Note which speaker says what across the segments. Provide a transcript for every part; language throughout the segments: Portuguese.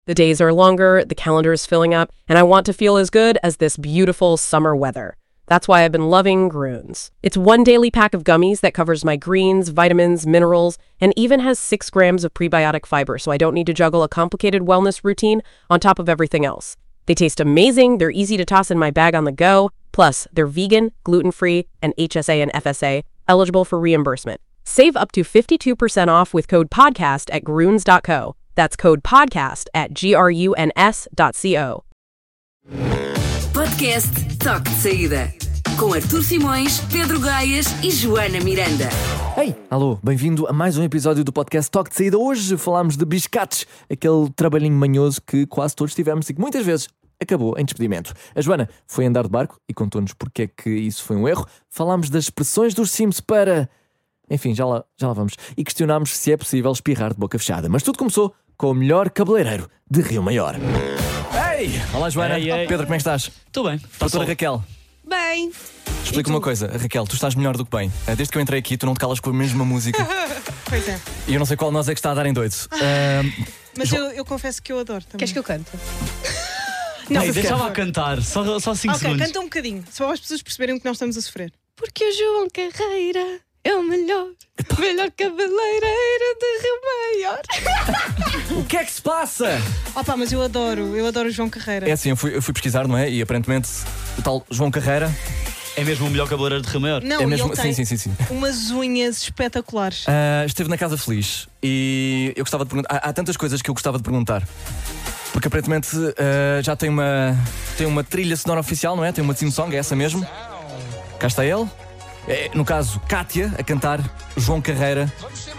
Speaker 1: The days are longer, the calendar is filling up, and I want to feel as good as this beautiful summer weather. That's why I've been loving Grunes. It's one daily pack of gummies that covers my greens, vitamins, minerals, and even has 6 grams of prebiotic fiber, so I don't need to juggle a complicated wellness routine on top of everything else. They taste amazing, they're easy to toss in my bag on the go, plus they're vegan, gluten-free, and HSA and FSA, eligible for reimbursement. Save up to 52% off with code PODCAST at Grunes.co. That's code PODCAST at GRUNS.co.
Speaker 2: Podcast Toque de Saída, com Artur Simões, Pedro Gaias e Joana Miranda.
Speaker 3: Ei, alô, bem-vindo a mais um episódio do podcast Toque de Saída. Hoje falámos de biscates, aquele trabalhinho manhoso que quase todos tivemos e que muitas vezes acabou em despedimento. A Joana foi andar de barco e contou-nos porque é que isso foi um erro. Falámos das expressões dos Sims para... Enfim, já lá vamos. E questionámos se é possível espirrar de boca fechada. Mas tudo começou com o melhor cabeleireiro de Rio Maior. Ei! Olá, Joana.
Speaker 4: Ei.
Speaker 3: Doutora, como é que estás?
Speaker 4: Estou bem.
Speaker 3: Doutora Raquel,
Speaker 5: Bem.
Speaker 3: explica uma coisa. Raquel, tu estás melhor do que bem. Desde que eu entrei aqui, tu não te calas com a mesma música.
Speaker 5: Pois é.
Speaker 3: E eu não sei qual de nós é que está a dar em doido.
Speaker 5: Mas eu confesso que eu adoro também.
Speaker 1: Queres que eu cante?
Speaker 5: Não,
Speaker 4: Ei, deixa-me a cantar, só 5
Speaker 5: Ok,
Speaker 4: segundos.
Speaker 5: canta um bocadinho. Só para as pessoas perceberem o que nós estamos a sofrer.
Speaker 6: Porque o João Carreira é o melhor cabeleireiro de Rio Maior.
Speaker 3: O que é que se passa?
Speaker 5: Opa, mas eu adoro o João Carreira.
Speaker 3: É assim, eu fui pesquisar, não é? E aparentemente o tal João Carreira
Speaker 4: É mesmo o melhor cabeleireiro de Rio Maior.
Speaker 5: Não,
Speaker 3: é
Speaker 5: e
Speaker 3: mesmo.
Speaker 5: ele tem
Speaker 3: Sim.
Speaker 5: umas unhas espetaculares.
Speaker 3: Esteve na Casa Feliz e eu gostava de perguntar. Há tantas coisas que eu gostava de perguntar. Porque aparentemente já tem uma trilha sonora oficial, não é? Tem uma theme song, é essa mesmo. Cá está ele. No caso, Kátia a cantar João Carreira.
Speaker 4: Vamos ser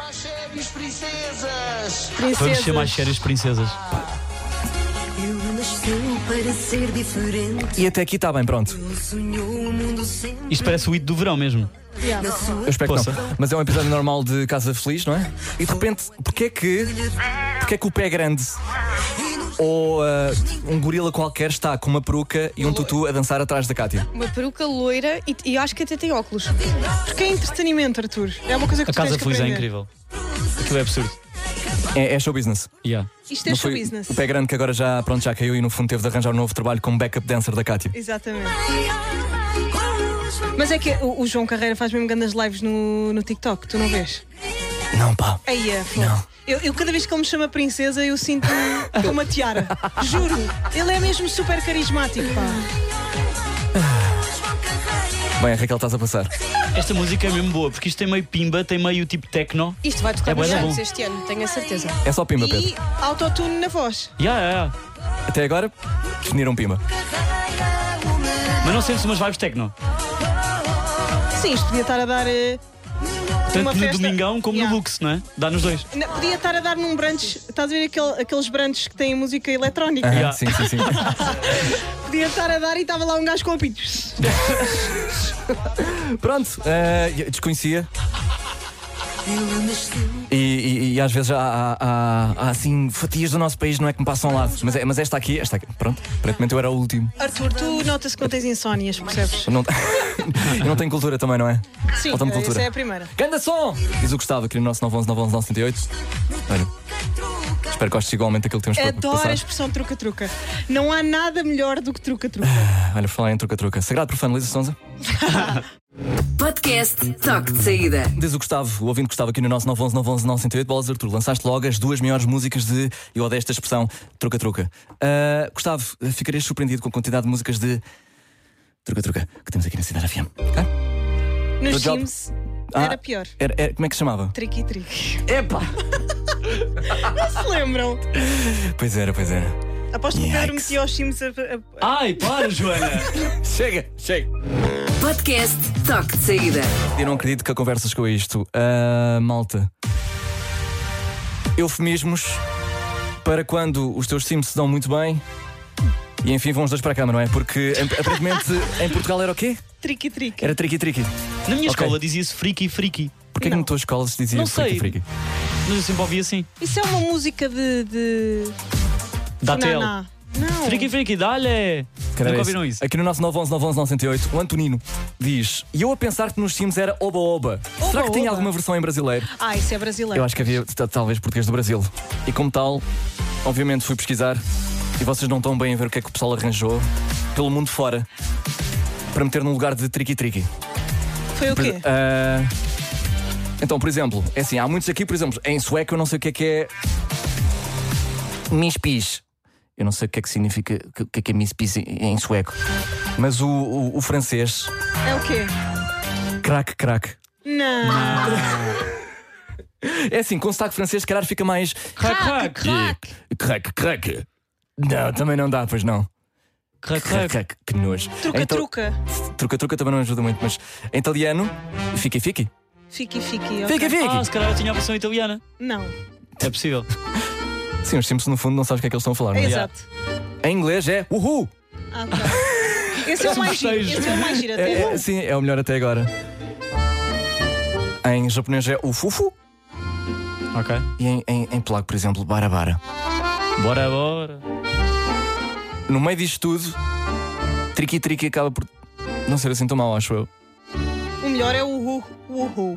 Speaker 4: mais sérios, princesas.
Speaker 6: Ele nasceu para ser diferente.
Speaker 3: E até aqui está bem, pronto.
Speaker 6: Sonhou o mundo sempre.
Speaker 4: Isto parece o hit do verão mesmo.
Speaker 3: Eu espero que
Speaker 4: Poça.
Speaker 3: não. Mas é um episódio normal de Casa Feliz, não é? E de repente, porquê que o pé grande ou um gorila qualquer está com uma peruca e um tutu a dançar atrás da Kátia?
Speaker 6: Uma peruca loira e acho que até tem óculos.
Speaker 5: Porque é entretenimento, Arthur. É uma coisa que
Speaker 4: A
Speaker 5: tu tens
Speaker 4: Casa
Speaker 5: que
Speaker 4: Feliz é
Speaker 5: aprender.
Speaker 4: incrível. Aquilo é absurdo.
Speaker 3: É show business.
Speaker 4: Yeah.
Speaker 5: Isto é
Speaker 3: Não
Speaker 5: show
Speaker 3: foi
Speaker 5: business.
Speaker 3: o pé grande que agora já caiu e no fundo teve de arranjar um novo trabalho como backup dancer da Kátia.
Speaker 5: Exatamente. Mas é que o João Carreira faz mesmo grandes lives no TikTok, tu não vês?
Speaker 3: Não, pá.
Speaker 5: Aí é,
Speaker 3: Não.
Speaker 5: eu cada vez que ele me chama princesa eu sinto uma tiara. Juro. Ele é mesmo super carismático, pá.
Speaker 3: Bem, a Raquel, estás a passar.
Speaker 4: Esta música é mesmo boa, porque isto tem meio pimba, tem meio tipo techno.
Speaker 6: Isto vai tocar
Speaker 4: É
Speaker 6: nos
Speaker 4: bué da
Speaker 6: Santos
Speaker 4: bom.
Speaker 6: este ano, tenho a certeza.
Speaker 3: É só pimba, Pedro.
Speaker 5: E autotune na voz.
Speaker 4: Yeah.
Speaker 3: Até agora, definiram pimba.
Speaker 4: Mas não sentes umas vibes techno.
Speaker 5: Sim, isto podia estar a dar.
Speaker 4: Tanto
Speaker 5: Uma
Speaker 4: no
Speaker 5: festa.
Speaker 4: Domingão como
Speaker 5: Yeah.
Speaker 4: no Lux, não é? Dá nos dois.
Speaker 5: Podia estar a dar num brunch. Estás a ver aqueles brunches que têm música eletrónica?
Speaker 3: Aham,
Speaker 4: Yeah.
Speaker 3: Sim.
Speaker 5: Podia estar a dar e estava lá um gajo com apitos.
Speaker 3: Pronto, desconhecia. E às vezes há assim fatias do nosso país, não é, que me passam ao lado. Mas esta aqui, pronto, aparentemente eu era o último.
Speaker 5: Arthur, tu nota-se que não tens insónias, percebes?
Speaker 3: Eu não tenho cultura também, não é?
Speaker 5: Sim,
Speaker 3: Falta-me cultura.
Speaker 5: essa é a primeira.
Speaker 3: Ganda som! Diz o Gustavo aqui no nosso 911-911-978. Olha, espero que gostes igualmente daquilo que temos para
Speaker 5: Adoro a
Speaker 3: passar.
Speaker 5: expressão truca-truca. Não há nada melhor do que truca-truca.
Speaker 3: Olha, por falar em truca-truca. Sagrado profano, Luísa Sonza.
Speaker 2: Podcast Toque de Saída.
Speaker 3: Diz o Gustavo, o ouvinte Gustavo aqui no nosso 911-911-908. Bolas, Arthur, lançaste logo as 2 melhores músicas de... Eu odeio esta expressão, truca-truca. Gustavo, ficarias surpreendido com a quantidade de músicas de truca-truca que temos aqui na Cidade FM. Ok?
Speaker 5: Nos
Speaker 3: Do job.
Speaker 5: Sims era pior.
Speaker 3: Como é que se chamava?
Speaker 5: Triqui-triqui.
Speaker 3: Epá!
Speaker 5: Se lembram?
Speaker 3: Pois era.
Speaker 5: Aposto que o Pedro
Speaker 3: Yikes.
Speaker 5: metia os Sims a...
Speaker 4: Ai, para, Joana!
Speaker 3: Chega!
Speaker 2: Podcast Toque de Saída.
Speaker 3: Eu não acredito que a conversa chegou a isto. Malta. Eufemismos para quando os teus Sims se dão muito bem e enfim vão os dois para a cama, não é? Porque aparentemente em Portugal era o quê?
Speaker 5: Triqui-triqui.
Speaker 3: Era triqui-triqui.
Speaker 4: Na minha
Speaker 3: Ok.
Speaker 4: escola dizia-se friki.
Speaker 3: Porquê que na tua escola se dizia
Speaker 4: Não sei.
Speaker 3: friki?
Speaker 4: Mas eu sempre ouvi assim.
Speaker 5: Isso é uma música de...
Speaker 4: Da tel.
Speaker 5: Naná. Não.
Speaker 4: Friki, dale! Nunca ouviram isso?
Speaker 3: Aqui no nosso 911-911-908, o Antonino diz: e eu a pensar que nos Sims era oba-oba. Será que tinha
Speaker 5: Oba-oba?
Speaker 3: alguma versão em brasileiro?
Speaker 5: Isso é brasileiro.
Speaker 3: Eu acho que havia talvez português do Brasil. E como tal, obviamente fui pesquisar e vocês não estão bem a ver o que é que o pessoal arranjou pelo mundo fora para meter num lugar de triqui-triqui.
Speaker 5: Foi o quê?
Speaker 3: Então, por exemplo, é assim, há muitos aqui, por exemplo, em sueco eu não sei o que é mispis. Eu não sei o que é que significa, o que é mispis em sueco. Mas o francês,
Speaker 5: É o quê?
Speaker 3: crack.
Speaker 5: Não.
Speaker 3: É assim, com sotaque francês, se calhar fica mais
Speaker 4: Crack.
Speaker 3: crack. Não, também não dá, pois não.
Speaker 4: Crack.
Speaker 3: Que nojo.
Speaker 5: Truca.
Speaker 3: Truca também não ajuda muito, mas em italiano, fique.
Speaker 5: Fique. ok.
Speaker 4: Se calhar eu tinha a versão italiana.
Speaker 5: Não.
Speaker 4: É possível.
Speaker 3: Sim, os Simpsons no fundo não sabes o que é que eles estão a falar, não é?
Speaker 5: Exato.
Speaker 3: Em inglês é uhul.
Speaker 5: Ah, tá. Esse é o mais giro. Esse é o mais giro até.
Speaker 3: Sim, é o melhor até agora. Em japonês é o fufu.
Speaker 4: Ok.
Speaker 3: E em polaco, por exemplo, bara.
Speaker 4: Bora.
Speaker 3: No meio disto tudo, triqui acaba por não ser assim tão mau, acho eu.
Speaker 5: O melhor é o uhu.
Speaker 3: Uhul.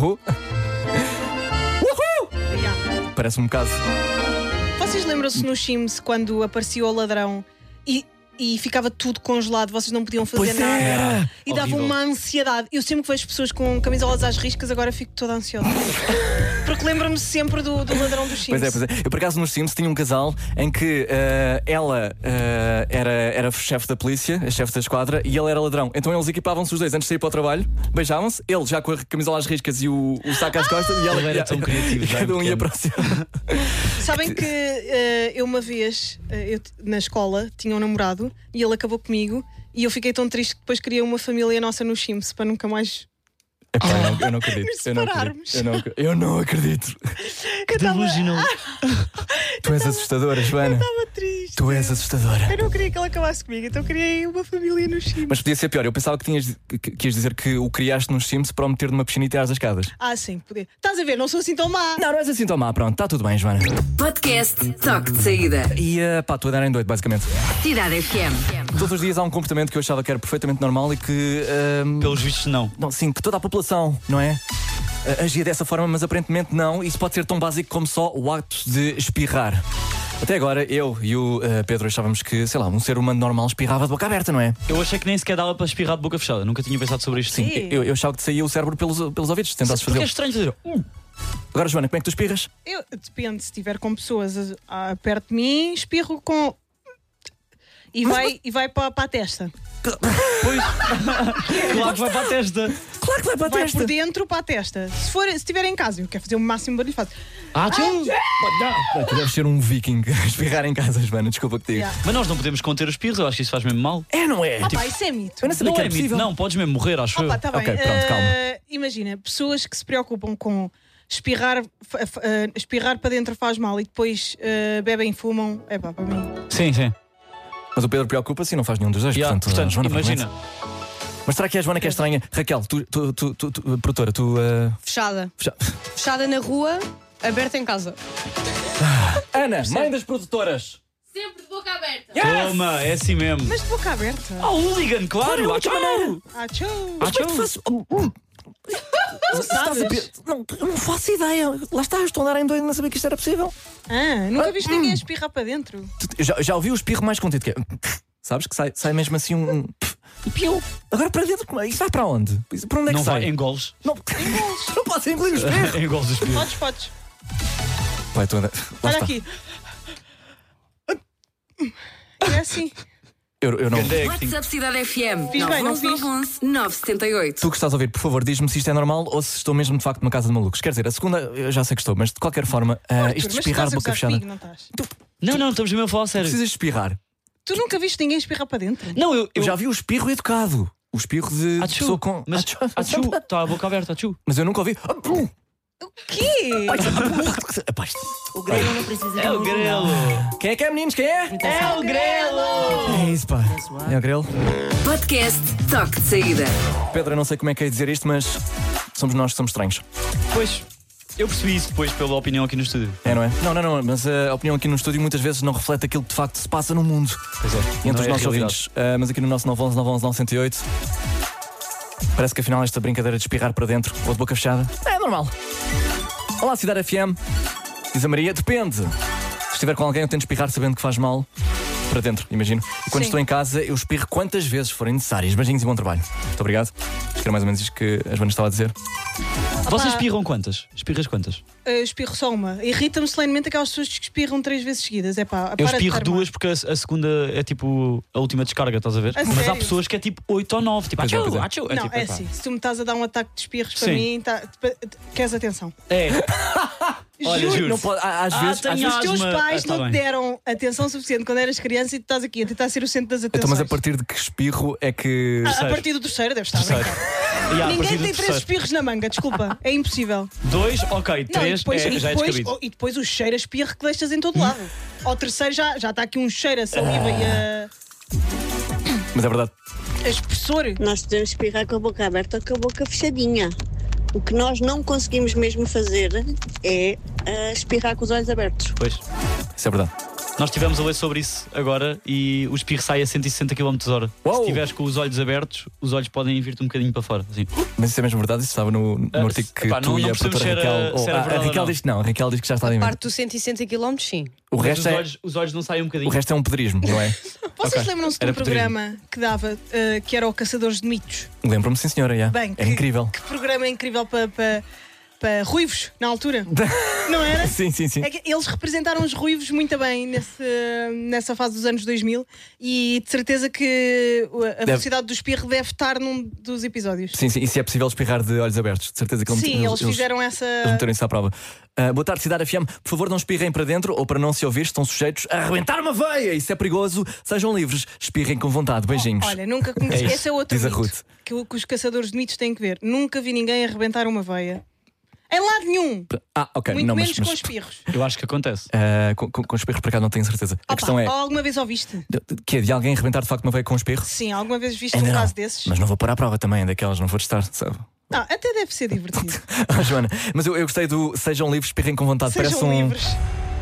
Speaker 5: Yeah.
Speaker 3: Parece um bocado.
Speaker 5: Vocês lembram-se nos Sims quando aparecia o ladrão e ficava tudo congelado, vocês não podiam fazer
Speaker 3: Pois
Speaker 5: nada
Speaker 3: era.
Speaker 5: e dava
Speaker 4: Horrível.
Speaker 5: uma ansiedade. Eu sempre que vejo pessoas com camisolas às riscas, agora fico toda ansiosa. Porque lembro-me sempre do ladrão dos Sims.
Speaker 3: Pois é. Eu por acaso nos Sims tinha um casal em que ela era chefe da polícia, a chefe da esquadra, e ele era ladrão. Então eles equipavam-se os dois antes de sair para o trabalho, beijavam-se, ele já com a camisola às riscas e o saco às costas, e ela
Speaker 4: Ele era tão criativo, já
Speaker 3: cada um ia
Speaker 4: pequeno.
Speaker 3: para o seu.
Speaker 5: Sabem que eu uma vez, na escola, tinha um namorado e ele acabou comigo e eu fiquei tão triste que depois queria uma família nossa nos Sims para nunca mais.
Speaker 3: Epá, eu não acredito. Eu não acredito.
Speaker 4: Que delusional.
Speaker 3: Tu és assustadora, Joana.
Speaker 5: Estava triste.
Speaker 3: Tu és assustadora.
Speaker 5: Eu não queria que ele acabasse comigo, então criei uma família nos Sims.
Speaker 3: Mas podia ser pior. Eu pensava que ias dizer que o criaste nos Sims para o meter numa piscina e tirar das escadas.
Speaker 5: Ah, sim, podia. Estás a ver, não sou assim tão má.
Speaker 3: Não és assim tão má. Pronto, está tudo bem, Joana.
Speaker 2: Podcast Toque de Saída.
Speaker 3: E estou a dar em doido, basicamente.
Speaker 2: Cidade FM.
Speaker 3: Todos os dias há um comportamento que eu achava que era perfeitamente normal e que.
Speaker 4: Pelos vistos, não.
Speaker 3: Não, sim, que toda a população, não é? Agia dessa forma, mas aparentemente não. Isso pode ser tão básico como só o ato de espirrar. Até agora, eu e o Pedro achávamos que, sei lá, um ser humano normal espirrava de boca aberta, não é?
Speaker 4: Eu achei que nem sequer dava para espirrar de boca fechada. Nunca tinha pensado sobre isto.
Speaker 5: Sim.
Speaker 3: Eu achava que te saía o cérebro pelos ouvidos, se tentasses
Speaker 4: Porque é
Speaker 3: fazê-lo.
Speaker 4: estranho fazer.
Speaker 3: Agora, Joana, como é que tu espirras?
Speaker 5: Depende, se estiver com pessoas perto de mim, espirro com. E vai para a testa.
Speaker 4: Pois. Claro que vai para a testa.
Speaker 3: Claro que vai para a
Speaker 5: Vai
Speaker 3: testa.
Speaker 5: por dentro para a testa. Se estiver em casa, eu quero fazer o máximo barulho, faço.
Speaker 3: Tu deves ser um viking a espirrar em casa, Joana, desculpa que te digo.
Speaker 5: Yeah.
Speaker 4: Mas nós não podemos conter os espirros, eu acho que isso faz mesmo mal.
Speaker 3: É, não é?
Speaker 5: Pá, isso é mito.
Speaker 3: Eu não sabia
Speaker 4: Não
Speaker 3: que
Speaker 4: é
Speaker 3: era
Speaker 4: mito,
Speaker 3: possível.
Speaker 4: não, podes mesmo morrer, acho eu.
Speaker 5: Opa, tá bem.
Speaker 3: Ok, pronto, calma.
Speaker 5: Imagina, pessoas que se preocupam com espirrar para dentro faz mal e depois bebem e fumam. É pá, para mim.
Speaker 4: Sim.
Speaker 3: Mas o Pedro preocupa-se e não faz nenhum dos dois.
Speaker 4: Portanto,
Speaker 3: Joana,
Speaker 4: imagina.
Speaker 3: mas será que é a Joana que é estranha? Raquel, tu produtora, tu.
Speaker 6: Fechada.
Speaker 3: Já-
Speaker 6: Fechada na rua, aberta em casa.
Speaker 3: Ana, mãe das produtoras.
Speaker 7: Sempre de boca aberta.
Speaker 4: Toma, é assim mesmo.
Speaker 5: Mas de boca aberta.
Speaker 4: Ah, o hooligan, claro. Ah, tchau.
Speaker 5: Ah, tchau.
Speaker 3: Mas como é que faço?
Speaker 5: Sabes?
Speaker 3: Não, eu não faço ideia. Lá está, eu estou a andar em doido, não sabia que isto era possível.
Speaker 5: Nunca viste ninguém espirrar para dentro.
Speaker 3: Eu já ouvi o espirro mais contido, que é. Sabes que sai mesmo assim um. Piu. Agora para dentro, isso vai para onde? Para onde é que
Speaker 4: Não
Speaker 3: sai?
Speaker 4: vai, engoles.
Speaker 3: Não, não pode ser engolir o espirro.
Speaker 4: Engoles o espirro.
Speaker 5: Podes.
Speaker 3: Vai, tu anda. Lá
Speaker 5: Olha
Speaker 3: está.
Speaker 5: aqui. É assim.
Speaker 3: Eu não.
Speaker 2: WhatsApp Cidade FM.
Speaker 5: Fiz bem, não fiz?
Speaker 2: 911-978.
Speaker 3: Tu que estás a ouvir, por favor, diz-me se isto é normal ou se estou mesmo de facto numa casa de malucos. Quer dizer, a segunda eu já sei que estou, mas de qualquer forma, isto de
Speaker 5: Mas
Speaker 3: espirrar
Speaker 5: estás
Speaker 3: de
Speaker 5: a
Speaker 3: boca
Speaker 5: gozar
Speaker 3: fechada.
Speaker 5: comigo, não estás?
Speaker 4: Não, estamos mesmo a falar sério.
Speaker 3: Precisas de espirrar.
Speaker 5: Tu nunca viste ninguém espirrar para dentro?
Speaker 4: Não,
Speaker 3: Eu já vi o espirro educado. O espirro de
Speaker 4: Atchu.
Speaker 3: pessoa com.
Speaker 4: Mas, atchu, está a boca aberta, atchu.
Speaker 3: Mas eu nunca ouvi.
Speaker 5: O quê?
Speaker 3: Epá, isto-
Speaker 7: O grego não precisa de
Speaker 4: É o grelo.
Speaker 3: Quem é que é, meninos? Quem é?
Speaker 4: É o grelo.
Speaker 3: É isso, pá. É o grelo.
Speaker 2: Podcast Toque de Saída.
Speaker 3: Pedro, eu não sei como é que é dizer isto, mas somos nós que somos estranhos.
Speaker 4: Pois, eu percebi isso depois pela opinião aqui no estúdio.
Speaker 3: É, não é? Não, mas a opinião aqui no estúdio muitas vezes não reflete aquilo que de facto se passa no mundo.
Speaker 4: Pois é.
Speaker 3: E entre
Speaker 4: Não
Speaker 3: os
Speaker 4: é a
Speaker 3: nossos
Speaker 4: realidade.
Speaker 3: ouvintes. Mas aqui no nosso 911-911-908 parece que afinal esta brincadeira de espirrar para dentro ou de boca fechada é normal. Olá, Cidade FM. Diz a Maria, depende. estiver com alguém, eu tento espirrar sabendo que faz mal para dentro, imagino. E quando
Speaker 5: Sim.
Speaker 3: estou em casa, eu espirro quantas vezes forem necessárias. Beijinhos e bom trabalho. Muito obrigado. Acho que era mais ou menos isto que a Joana estava a dizer.
Speaker 4: Vocês espirram quantas? Espirras quantas?
Speaker 5: Espirro só uma. Irrita-me solenemente aquelas pessoas que espirram 3 vezes seguidas. É pá,
Speaker 4: Eu
Speaker 5: para de
Speaker 4: espirro
Speaker 5: estar mal.
Speaker 4: 2 porque a segunda é tipo a última descarga, estás a ver?
Speaker 5: A
Speaker 4: Mas há
Speaker 5: sério?
Speaker 4: pessoas que é tipo 8 ou 9. Tipo,
Speaker 3: Pois é,
Speaker 4: achou,
Speaker 3: pois é.
Speaker 4: achou.
Speaker 5: Não,
Speaker 4: tipo,
Speaker 5: é
Speaker 4: epá.
Speaker 5: assim. Se tu me estás a dar um ataque de espirros para
Speaker 4: Sim.
Speaker 5: mim, queres atenção.
Speaker 4: É. Olha, juro.
Speaker 3: Não pode, às vezes.
Speaker 4: tenho
Speaker 3: Às vezes
Speaker 5: Os teus
Speaker 4: asma.
Speaker 5: pais
Speaker 4: Tá
Speaker 5: não te
Speaker 4: bem.
Speaker 5: deram atenção suficiente quando eras criança e tu estás aqui a tentar ser o centro das
Speaker 3: então,
Speaker 5: atenções.
Speaker 3: mas a partir de que espirro é que.
Speaker 5: A partir do terceiro deves estar a
Speaker 4: Terceiro.
Speaker 5: brincar.
Speaker 4: E a partir
Speaker 5: Ninguém
Speaker 4: do
Speaker 5: tem 3
Speaker 4: terceiro.
Speaker 5: espirros na manga, desculpa. É impossível.
Speaker 4: 2, ok. 3 já é descabido.
Speaker 5: e depois o cheiro a espirro que deixas em todo lado. Ao terceiro já está aqui um cheiro a saliva e
Speaker 3: Mas é verdade.
Speaker 5: a espessor.
Speaker 8: Nós podemos espirrar com a boca aberta ou com a boca fechadinha. O que nós não conseguimos mesmo fazer é espirrar com os olhos abertos.
Speaker 4: Pois.
Speaker 3: Isso é verdade.
Speaker 4: Nós estivemos a ler sobre isso agora e o espirro sai a 160 km/h.
Speaker 3: Uou!
Speaker 4: Se estiveres com os olhos abertos, os olhos podem vir-te um bocadinho para fora. Assim.
Speaker 3: Mas isso é mesmo verdade. Isso estava no artigo que
Speaker 4: epá,
Speaker 3: tu
Speaker 4: não
Speaker 3: e a
Speaker 4: percebemos
Speaker 3: produtora
Speaker 4: se era-
Speaker 3: Raquel.
Speaker 4: se era
Speaker 3: a
Speaker 4: verdade ou
Speaker 3: Raquel
Speaker 4: não.
Speaker 3: diz que não. A Raquel diz que já está a inventado.
Speaker 6: Parte dos 160 km, sim.
Speaker 3: O
Speaker 4: Mas
Speaker 3: resto
Speaker 4: os olhos não saem um bocadinho.
Speaker 3: O resto é um pedrismo, não é?
Speaker 5: Vocês
Speaker 4: Ok.
Speaker 5: lembram-se de
Speaker 4: Era
Speaker 5: um programa que dava, que era o Caçadores de Mitos?
Speaker 3: Lembro-me, sim, senhora. Yeah.
Speaker 5: Bem,
Speaker 3: Era incrível.
Speaker 5: Que programa incrível para ruivos, na altura. Não era?
Speaker 3: Sim, sim, sim.
Speaker 5: É que eles representaram os ruivos muito bem nessa fase dos anos 2000 e de certeza que a velocidade do espirro deve estar num dos episódios.
Speaker 3: Sim, sim. E se é possível espirrar de olhos abertos? De certeza que
Speaker 5: Sim, eles fizeram essa.
Speaker 3: Eles meteram isso à prova. Boa tarde, Cidade FM. Por favor, não espirrem para dentro ou para não se ouvir. Estão sujeitos a arrebentar uma veia. Isso é perigoso. Sejam livres. Espirrem com vontade. Beijinhos.
Speaker 5: Olha, nunca conheci.
Speaker 3: É isso.
Speaker 5: Esse é outro
Speaker 3: Diz a
Speaker 5: mito
Speaker 3: Ruth.
Speaker 5: que os caçadores de mitos têm que ver. Nunca vi ninguém arrebentar uma veia. Em lado nenhum.
Speaker 3: Ok.
Speaker 5: Muito
Speaker 3: não,
Speaker 5: menos
Speaker 3: mas
Speaker 5: com espirros.
Speaker 4: Eu acho que acontece.
Speaker 3: com espirros para cá não tenho certeza. A
Speaker 5: Opa,
Speaker 3: questão é
Speaker 5: alguma vez ouviste?
Speaker 3: que é de alguém arrebentar de facto uma veia com um espirro?
Speaker 5: Sim, alguma vez viste
Speaker 3: Ainda
Speaker 5: um
Speaker 3: não.
Speaker 5: caso desses?
Speaker 3: Mas não vou pôr à prova também, daquelas, não vou testar, sabe?
Speaker 5: Não, até deve ser divertido.
Speaker 3: Joana, mas eu gostei do Sejam livres, espirrem com vontade.
Speaker 5: Sejam
Speaker 3: Parece um.
Speaker 5: livres.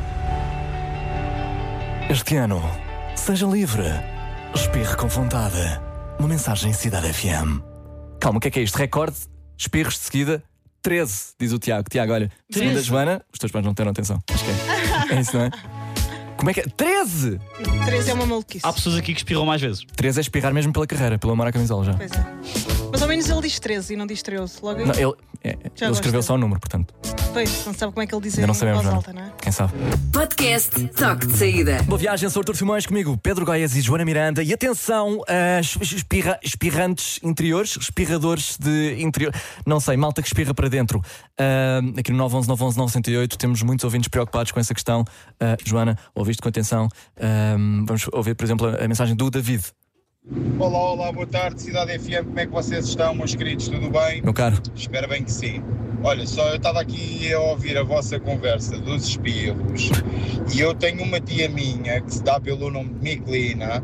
Speaker 3: Este ano, seja livre, espirre com vontade. Uma mensagem Cidade FM. Calma, o que é isto? Recorde, espirros de seguida, 13, diz o Tiago. Tiago, olha, segundo a Joana, os teus pais não deram atenção. Acho que é. É isso, não é? Como é que é? 13!
Speaker 5: 13 é uma maluquice.
Speaker 4: Há pessoas aqui que espirram mais vezes.
Speaker 3: 13 é espirrar mesmo pela carreira, pelo amor à camisola já.
Speaker 5: Pois é. Mas ao menos ele diz 13 e não diz 13. Logo aí.
Speaker 3: Não, ele
Speaker 5: Já
Speaker 3: ele escreveu
Speaker 5: gostei.
Speaker 3: só o número, portanto,
Speaker 5: Pois, não sabe como é que ele diz
Speaker 3: ainda não
Speaker 5: em
Speaker 3: sabemos,
Speaker 5: voz
Speaker 3: Joana.
Speaker 5: alta, não é?
Speaker 3: Quem sabe?
Speaker 2: Podcast Toque de Saída.
Speaker 3: Boa viagem, sou Artur Simões, comigo Pedro Goiás e Joana Miranda. E atenção, espirrantes interiores, espirradores de interior, não sei, malta que espirra para dentro. Aqui no 911 911 908 temos muitos ouvintes preocupados com essa questão. Joana, ouviste com atenção. Vamos ouvir, por exemplo, a mensagem do David.
Speaker 9: Olá, boa tarde, Cidade FM, como é que vocês estão, meus queridos, tudo bem?
Speaker 3: Meu caro,
Speaker 9: Espero bem que sim. Olha, só eu estava aqui a ouvir a vossa conversa dos espirros e eu tenho uma tia minha que se dá pelo nome de Miclina.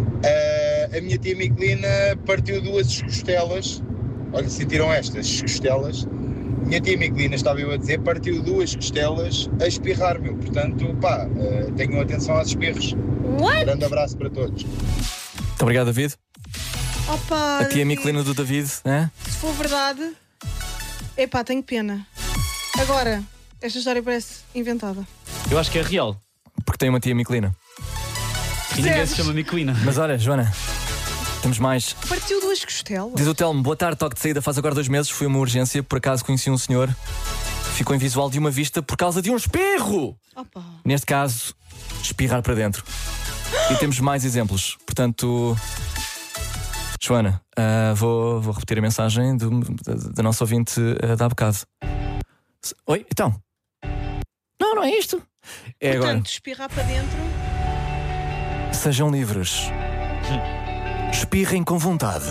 Speaker 9: A minha tia Miclina partiu 2 costelas, olha, sentiram estas costelas? Minha tia Miclina, estava eu a dizer, partiu 2 costelas a espirrar, meu, portanto, pá, tenham atenção aos espirros. Grande abraço para todos.
Speaker 3: muito obrigado, David.
Speaker 5: Opa,
Speaker 3: A tia Miclina do David, né?
Speaker 5: se for verdade, epá, tenho pena. Agora, esta história parece inventada.
Speaker 4: Eu acho que é real.
Speaker 3: Porque tem uma tia Miclina.
Speaker 4: E ninguém
Speaker 5: Percebes?
Speaker 4: se chama Miclina.
Speaker 3: Mas olha, Joana, temos mais.
Speaker 5: Partiu 2 costelas.
Speaker 3: Diz o Telmo, boa tarde, toque de saída, faz agora 2 meses, foi uma urgência, por acaso conheci um senhor, ficou invisual de uma vista por causa de um espirro!
Speaker 5: Opa.
Speaker 3: Neste caso, espirrar para dentro. E temos mais exemplos, portanto... Joana, vou repetir a mensagem da nossa ouvinte da há bocado. Oi, então? Não é isto. É agora.
Speaker 5: Portanto, espirrar para dentro.
Speaker 3: Sejam livres. Espirrem com vontade.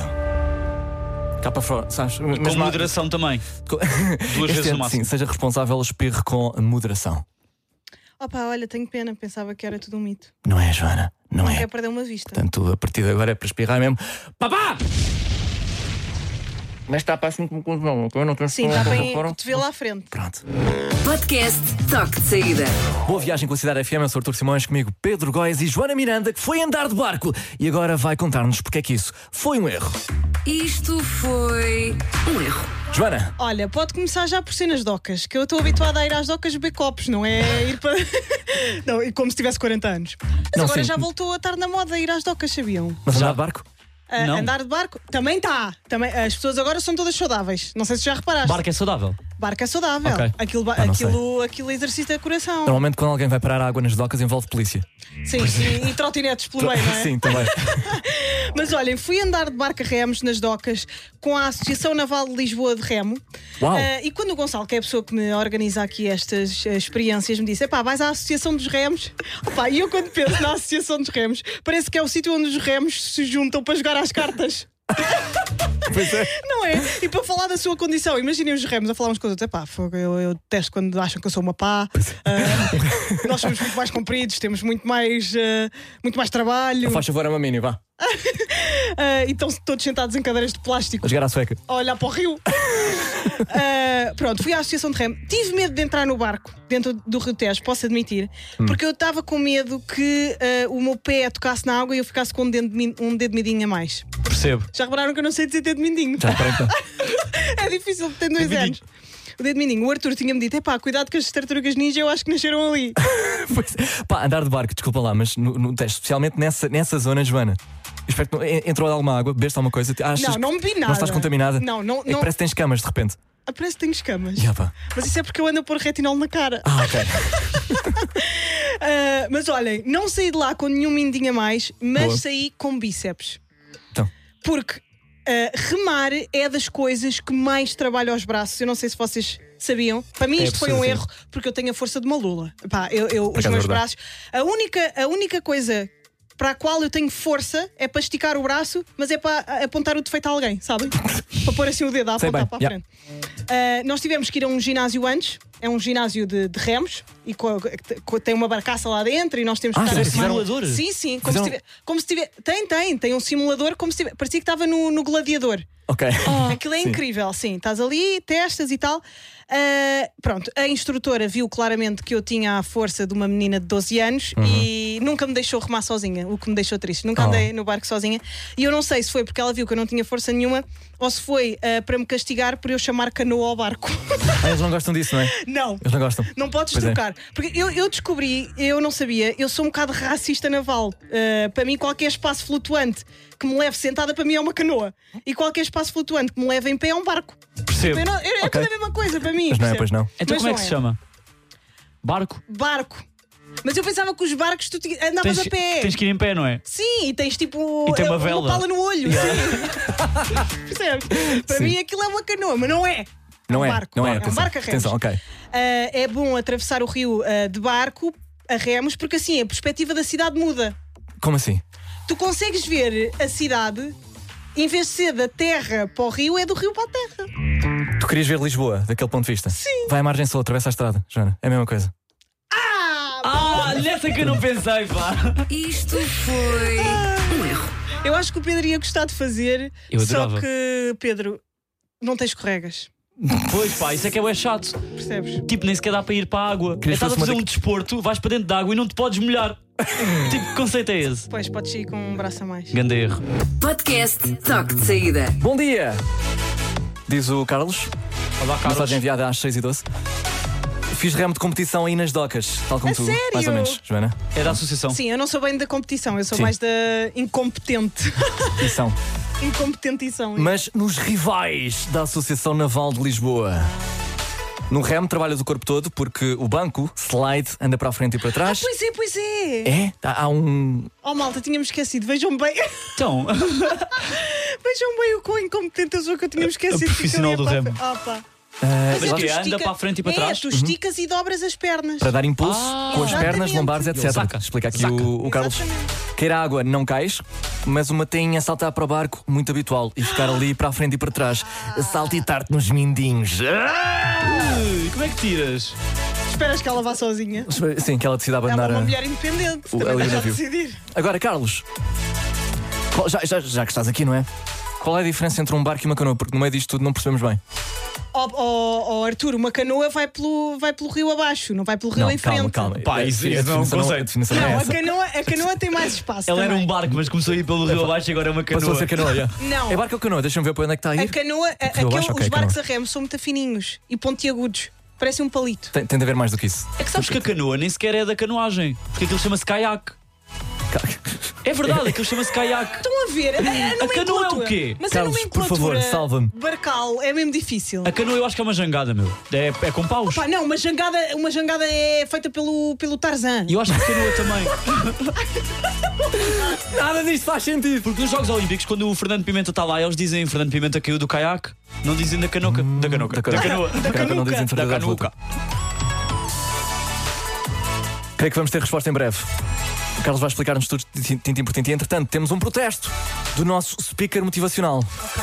Speaker 3: Cá para fora, sabes?
Speaker 4: Com moderação também. 2 vezes no máximo.
Speaker 3: Sim, seja responsável, espirre com moderação.
Speaker 5: Opa, olha, tenho pena, pensava que era tudo um mito.
Speaker 3: Não é, Joana? Não
Speaker 5: Não
Speaker 3: é.
Speaker 5: quer perder uma vista.
Speaker 3: Portanto, a partir de agora é para espirrar mesmo. Papá! Mas está para assim como eu não tenho.
Speaker 5: Sim, está bem, te vê lá à frente.
Speaker 3: Pronto.
Speaker 2: Podcast Toque de Saída.
Speaker 3: Boa viagem com a Cidade FM, eu sou Artur Simões, comigo Pedro Góes e Joana Miranda, que foi andar de barco e agora vai contar-nos porque é que isso foi um erro.
Speaker 2: Isto foi um erro.
Speaker 3: Joana,
Speaker 5: Olha, pode começar já por ser nas docas, que eu estou habituada a ir às docas beber copos, não é ir para. Não, e como se tivesse 40 anos. Mas
Speaker 3: Não,
Speaker 5: agora
Speaker 3: sim.
Speaker 5: já voltou a estar na moda ir às docas, sabiam?
Speaker 3: mas andar de barco?
Speaker 4: Não.
Speaker 5: Andar de barco também está. As pessoas agora são todas saudáveis. Não sei se já reparaste.
Speaker 4: Barco é saudável.
Speaker 5: Barco é saudável.
Speaker 4: Ok.
Speaker 5: Aquilo exercita o coração.
Speaker 3: Normalmente quando alguém vai parar água nas docas envolve polícia.
Speaker 5: Sim, e trotinetes pelo meio, não é?
Speaker 3: Sim, também.
Speaker 5: Mas olhem, fui andar de barco a remos nas docas com a Associação Naval de Lisboa de Remo.
Speaker 3: Uau.
Speaker 5: E quando o Gonçalo, que é a pessoa que me organiza aqui estas experiências, me disse: epá, vais à Associação dos Remos? Opa, e eu quando penso na Associação dos Remos, parece que é o sítio onde os remos se juntam para jogar às cartas.
Speaker 3: Pois é.
Speaker 5: Não é? E para falar da sua condição, imaginem os remos a falar uns com os outros. Epá, eu detesto quando acham que eu sou uma pá. Nós somos muito mais compridos, temos muito mais trabalho.
Speaker 3: Faz favor, é uma mini, vá.
Speaker 5: E estão todos sentados em cadeiras de plástico
Speaker 3: A jogar à sueca.
Speaker 5: a olhar para o rio. Pronto, fui à Associação de Remo. Tive medo de entrar no barco dentro do Rio Tejo, posso admitir, porque eu estava com medo que o meu pé tocasse na água e eu ficasse com um dedo midinho a mais.
Speaker 4: Percebo.
Speaker 5: Já repararam que eu não sei dizer dedo mindinho?
Speaker 3: Já reparei que não.
Speaker 5: É difícil, tem 2
Speaker 4: Dedo
Speaker 5: anos. O dedo mindinho. O Arthur tinha-me dito: epá, cuidado que as tartarugas ninja eu acho que nasceram ali.
Speaker 3: Pois, pá, andar de barco, desculpa lá, mas no teste, especialmente nessa zona, Joana. Espero que entrou alguma água, bebeste alguma coisa. Achas
Speaker 5: Não bebi nada.
Speaker 3: Não estás contaminada?
Speaker 5: Não.
Speaker 3: É que parece que tens escamas de repente.
Speaker 5: Parece que tenho escamas.
Speaker 3: Já, pá.
Speaker 5: Mas isso é porque eu ando a pôr retinol na cara.
Speaker 3: Ok.
Speaker 5: Mas olhem, não saí de lá com nenhum mindinho a mais, mas
Speaker 3: Boa.
Speaker 5: saí com bíceps.
Speaker 3: Então.
Speaker 5: Porque remar é das coisas que mais trabalha aos braços. Eu não sei se vocês sabiam. Para mim isto foi um erro, porque eu tenho a força de uma lula. Pá, os meus braços. A única coisa para a qual eu tenho força é para esticar o braço, mas é para apontar o defeito a alguém, sabem? Para pôr assim o dedo a
Speaker 3: Sei
Speaker 5: apontar
Speaker 3: bem,
Speaker 5: para a frente. Nós tivemos que ir a um ginásio antes. É um ginásio de remos e tem uma barcaça lá dentro e nós temos que estar a
Speaker 4: simulador?
Speaker 5: Sim, como se tiver. Tem um simulador como se tiver. Parecia que estava no Gladiador.
Speaker 3: Ok.
Speaker 5: Aquilo é incrível, sim. Estás ali, testas e tal. Pronto, a instrutora viu claramente que eu tinha a força de uma menina de 12 anos e nunca me deixou remar sozinha, o que me deixou triste. Nunca andei no barco sozinha. E eu não sei se foi porque ela viu que eu não tinha força nenhuma ou se foi para me castigar por eu chamar canoa ao barco.
Speaker 3: Eles não gostam disso, não é?
Speaker 5: Não.
Speaker 3: Eles não gostam.
Speaker 5: Não podes
Speaker 3: Pois é.
Speaker 5: trocar. Porque eu descobri, eu não sabia, eu sou um bocado racista naval. Para mim, qualquer espaço flutuante que me leve sentada, para mim é uma canoa. E qualquer espaço flutuante que me leve em pé é um barco.
Speaker 4: Percebo.
Speaker 5: É tudo a mesma coisa para mim.
Speaker 3: Mas não é,
Speaker 5: percebe?
Speaker 3: pois não.
Speaker 4: Então
Speaker 5: Mas
Speaker 4: como é
Speaker 5: não
Speaker 4: que se chama? Barco?
Speaker 5: Barco. Mas eu pensava que os barcos tu andavas a pé.
Speaker 4: Tens que ir em pé, não é?
Speaker 5: Sim, e tens tipo
Speaker 4: E tem uma vela.
Speaker 5: pala no olho. Sim. Percebes? Para
Speaker 3: Sim.
Speaker 5: mim aquilo é uma canoa, mas não é.
Speaker 3: Não
Speaker 5: um
Speaker 3: é,
Speaker 5: barco.
Speaker 3: não é.
Speaker 5: É um
Speaker 3: Atenção,
Speaker 5: barco a remos.
Speaker 3: atenção, ok.
Speaker 5: É bom atravessar o rio de barco a remos, porque assim a perspectiva da cidade muda.
Speaker 3: Como assim?
Speaker 5: Tu consegues ver a cidade, em vez de ser da terra para o rio, é do rio para a terra.
Speaker 3: Tu querias ver Lisboa, daquele ponto de vista?
Speaker 5: Sim.
Speaker 3: Vai à margem sul, atravessa a estrada, Joana. É a mesma coisa.
Speaker 4: Nessa que eu não pensei, pá.
Speaker 2: Isto foi um erro.
Speaker 5: Eu acho que o Pedro ia gostar de fazer,
Speaker 4: Eu
Speaker 5: só
Speaker 4: adorava.
Speaker 5: que, Pedro, não tens escorregas,
Speaker 4: Pois pá, isso é que é chato.
Speaker 5: percebes?
Speaker 4: Tipo, nem sequer dá para ir para a água.
Speaker 3: Querias
Speaker 4: Estás a
Speaker 3: fosse
Speaker 4: fazer
Speaker 3: uma
Speaker 4: um desporto, vais para dentro da água e não te podes molhar. Tipo, que conceito é esse?
Speaker 5: Pois, podes ir com um braço a mais.
Speaker 4: Grande erro.
Speaker 2: Podcast Toque de Saída.
Speaker 3: Bom dia! Diz o Carlos.
Speaker 4: Olá, Carlos.
Speaker 3: Mensagem enviada às 6h12. Fiz remo de competição aí nas docas, tal como
Speaker 5: A
Speaker 3: tu.
Speaker 5: sério?
Speaker 3: Mais ou menos, Joana.
Speaker 4: É da associação.
Speaker 5: Sim, eu não sou bem da competição, eu sou
Speaker 3: Sim.
Speaker 5: mais da incompetente.
Speaker 3: Competição.
Speaker 5: Incompetentição.
Speaker 3: Mas nos rivais da Associação Naval de Lisboa. No remo trabalhas o corpo todo porque o banco, slide, anda para a frente e para trás.
Speaker 5: Pois é.
Speaker 3: É? Há um.
Speaker 5: Oh malta, tínhamos esquecido, vejam bem.
Speaker 4: Então,
Speaker 5: Vejam bem o quão incompetente eu sou que eu tinha esquecido.
Speaker 4: profissional do remo.
Speaker 5: Mas
Speaker 4: que é? Anda para a frente e para trás?
Speaker 5: Tu esticas e dobras as pernas.
Speaker 3: Para dar impulso com as pernas,
Speaker 5: Exatamente.
Speaker 3: lombares, etc.
Speaker 4: Zaca.
Speaker 3: Explica aqui
Speaker 4: Zaca.
Speaker 3: o Carlos.
Speaker 5: Exatamente.
Speaker 3: Cair à água não cais, mas uma tainha saltar para o barco, muito habitual. E ficar ali para a frente e para trás. Saltitar-te nos mindinhos.
Speaker 4: Ui, como é que tiras?
Speaker 5: Esperas que ela vá sozinha.
Speaker 3: Sim, que ela decida
Speaker 5: Ela
Speaker 3: abandonar
Speaker 5: é uma
Speaker 3: a...
Speaker 5: mulher independente.
Speaker 3: o-
Speaker 5: Também
Speaker 3: ali o
Speaker 5: deixa
Speaker 3: navio.
Speaker 5: decidir.
Speaker 3: Agora, Carlos, já que estás aqui, não é? Qual é a diferença entre um barco e uma canoa? Porque no meio disto tudo não percebemos bem.
Speaker 5: Arthur, uma canoa vai pelo rio abaixo, não vai pelo rio em frente.
Speaker 3: Calma.
Speaker 4: Pá, isso não é um conceito.
Speaker 5: Não, a canoa tem mais espaço.
Speaker 4: Ela
Speaker 5: também.
Speaker 4: era um barco, mas começou a ir pelo rio abaixo e agora é uma canoa.
Speaker 3: Passou a ser canoa,
Speaker 5: Não.
Speaker 3: É barco ou canoa? Deixa-me ver para onde é que está a ir.
Speaker 5: A canoa, os barcos a remo são muito fininhos e pontiagudos. Parece um palito.
Speaker 3: Tem de haver mais do que isso.
Speaker 4: É que sabes que a canoa nem sequer é da canoagem, porque aquilo chama-se caiaque. É verdade, aquilo chama-se caiaque.
Speaker 5: Estão a ver?
Speaker 4: A canoa é o quê?
Speaker 5: Mas
Speaker 3: Carlos,
Speaker 5: a nomenclatura,
Speaker 3: por favor, salva-me.
Speaker 5: Barcal é mesmo difícil.
Speaker 4: A canoa eu acho que é uma jangada, meu. É com paus.
Speaker 5: Pá, não, uma jangada é feita pelo Tarzan.
Speaker 4: E eu acho que a canoa também.
Speaker 3: Nada disto faz sentido.
Speaker 4: Porque nos Jogos Olímpicos, quando o Fernando Pimenta está lá, eles dizem Fernando Pimenta caiu do caiaque. Não dizem da canoa. Da canoa.
Speaker 3: Não dizem
Speaker 4: Da canuca.
Speaker 3: Creio que vamos ter resposta em breve. O Carlos vai explicar-nos tudo tintim por tintim. Entretanto, temos um protesto do nosso speaker motivacional.
Speaker 5: Ok.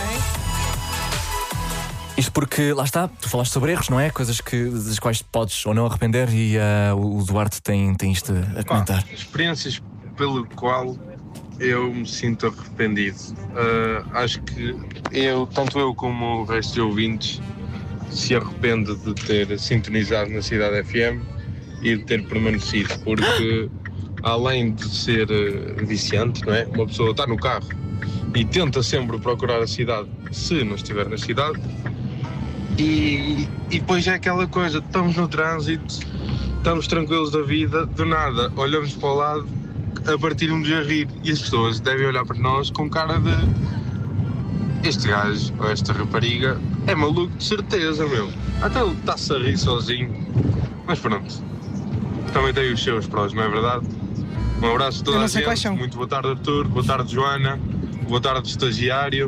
Speaker 3: Isto porque, lá está, tu falaste sobre erros, não é? Coisas das quais podes ou não arrepender e o Duarte tem isto a comentar.
Speaker 10: Experiências pelo qual eu me sinto arrependido. Acho que tanto eu como o resto de ouvintes se arrepende de ter sintonizado na Cidade FM e de ter permanecido, porque além de ser viciante, não é? Uma pessoa está no carro e tenta sempre procurar a cidade se não estiver na cidade e depois é aquela coisa, estamos no trânsito, estamos tranquilos da vida, do nada olhamos para o lado a partir-nos a rir e as pessoas devem olhar para nós com cara de este gajo ou esta rapariga é maluco de certeza, meu. Até ele está-se a rir sozinho, mas pronto, também tem os seus prós, não é verdade? Um abraço a toda a gente. Muito boa tarde, Arthur. Boa tarde, Joana. Boa tarde, estagiário.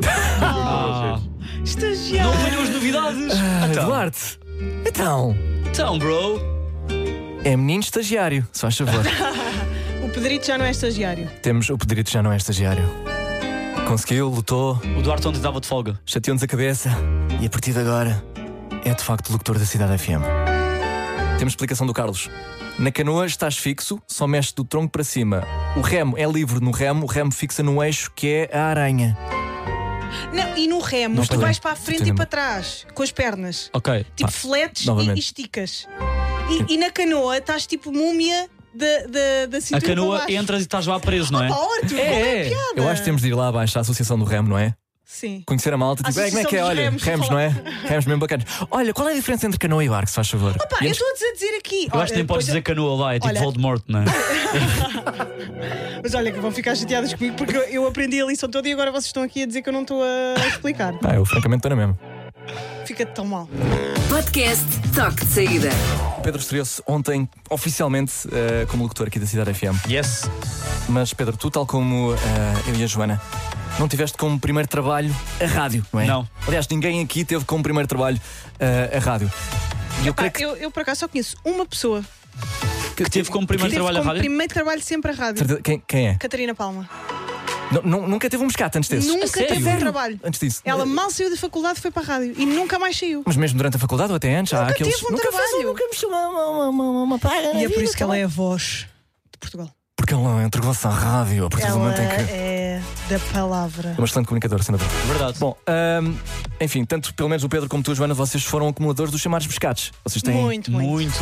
Speaker 5: Estagiário.
Speaker 4: Não tenho as novidades.
Speaker 3: Duarte. Então,
Speaker 4: bro.
Speaker 3: é menino estagiário, só faz favor.
Speaker 5: O Pedrito já não é estagiário.
Speaker 3: Temos o Pedrito já não é estagiário. Conseguiu, lutou,
Speaker 4: O Duarte ontem estava de folga.
Speaker 3: chateou-nos a cabeça e a partir de agora é de facto o locutor da Cidade FM. Temos explicação do Carlos. Na canoa estás fixo, só mexe do tronco para cima. O remo é livre no remo, o remo fixa no eixo que é a aranha.
Speaker 5: Não, e no remo,
Speaker 3: Não
Speaker 5: tu
Speaker 3: estou
Speaker 5: vais
Speaker 3: bem.
Speaker 5: para a frente
Speaker 3: Estou
Speaker 5: e
Speaker 3: bem.
Speaker 5: para trás, com as pernas.
Speaker 4: Ok.
Speaker 5: Tipo fletes
Speaker 3: novamente.
Speaker 5: e esticas. E na canoa estás tipo múmia da
Speaker 4: A
Speaker 5: cintura para
Speaker 4: canoa
Speaker 5: baixo.
Speaker 4: entras e estás lá preso, não é?
Speaker 5: Pá, Arthur, qual é a piada?
Speaker 3: Eu acho que temos de ir lá abaixo à Associação do Remo, não é?
Speaker 5: Sim.
Speaker 3: Conhecer a malta, tipo, como é que é?
Speaker 5: Associação dos
Speaker 3: Olha,
Speaker 5: remos,
Speaker 3: remos, não é? Remos mesmo bacanas. Olha, qual é a diferença entre canoa e barco, se faz favor?
Speaker 5: Pá, eu estou a dizer aqui.
Speaker 4: Eu acho que nem podes dizer canoa lá, é tipo
Speaker 5: Olha.
Speaker 4: Voldemort, não é?
Speaker 5: Mas olha, que vão ficar chateadas comigo porque eu aprendi a lição toda e agora vocês estão aqui a dizer que eu não estou a explicar.
Speaker 3: Eu francamente estou na mesma.
Speaker 5: Fica tão mal.
Speaker 2: Podcast Toque de Saída.
Speaker 3: Pedro estreou-se ontem oficialmente como locutor aqui da Cidade FM.
Speaker 4: Yes.
Speaker 3: Mas Pedro, tu, tal como eu e a Joana, não tiveste como primeiro trabalho a rádio, não é?
Speaker 4: Não.
Speaker 3: Aliás, ninguém aqui teve como primeiro trabalho a rádio. E eu
Speaker 5: Pá,
Speaker 3: creio que
Speaker 5: eu por acaso só conheço uma pessoa
Speaker 4: Que teve como primeiro
Speaker 5: que teve
Speaker 4: trabalho a
Speaker 5: como
Speaker 4: rádio?
Speaker 5: primeiro trabalho sempre a rádio.
Speaker 3: Certeza- Quem é?
Speaker 5: Catarina Palma.
Speaker 3: Nunca teve um pescate antes desses?
Speaker 5: Nunca
Speaker 4: sério?
Speaker 5: teve um trabalho.
Speaker 3: Antes disso?
Speaker 5: Ela mal saiu da faculdade, foi para a rádio e nunca mais saiu.
Speaker 3: Mas mesmo durante a faculdade ou até antes? Há
Speaker 5: Nunca
Speaker 3: aqueles...
Speaker 5: teve um
Speaker 3: nunca fez
Speaker 5: trabalho.
Speaker 3: nunca mexeu uma praga na
Speaker 5: E é por
Speaker 3: vida,
Speaker 5: isso que ela é a voz de Portugal.
Speaker 3: Porque ela entregou-se à rádio a partir do
Speaker 5: Ela
Speaker 3: momento em que...
Speaker 5: é da palavra.
Speaker 3: É uma excelente comunicadora, senador.
Speaker 4: Verdade.
Speaker 3: Bom, enfim, tanto pelo menos o Pedro como tu, Joana, vocês foram acumuladores dos chamados pescados. Vocês têm...
Speaker 5: Muito.
Speaker 4: Muito.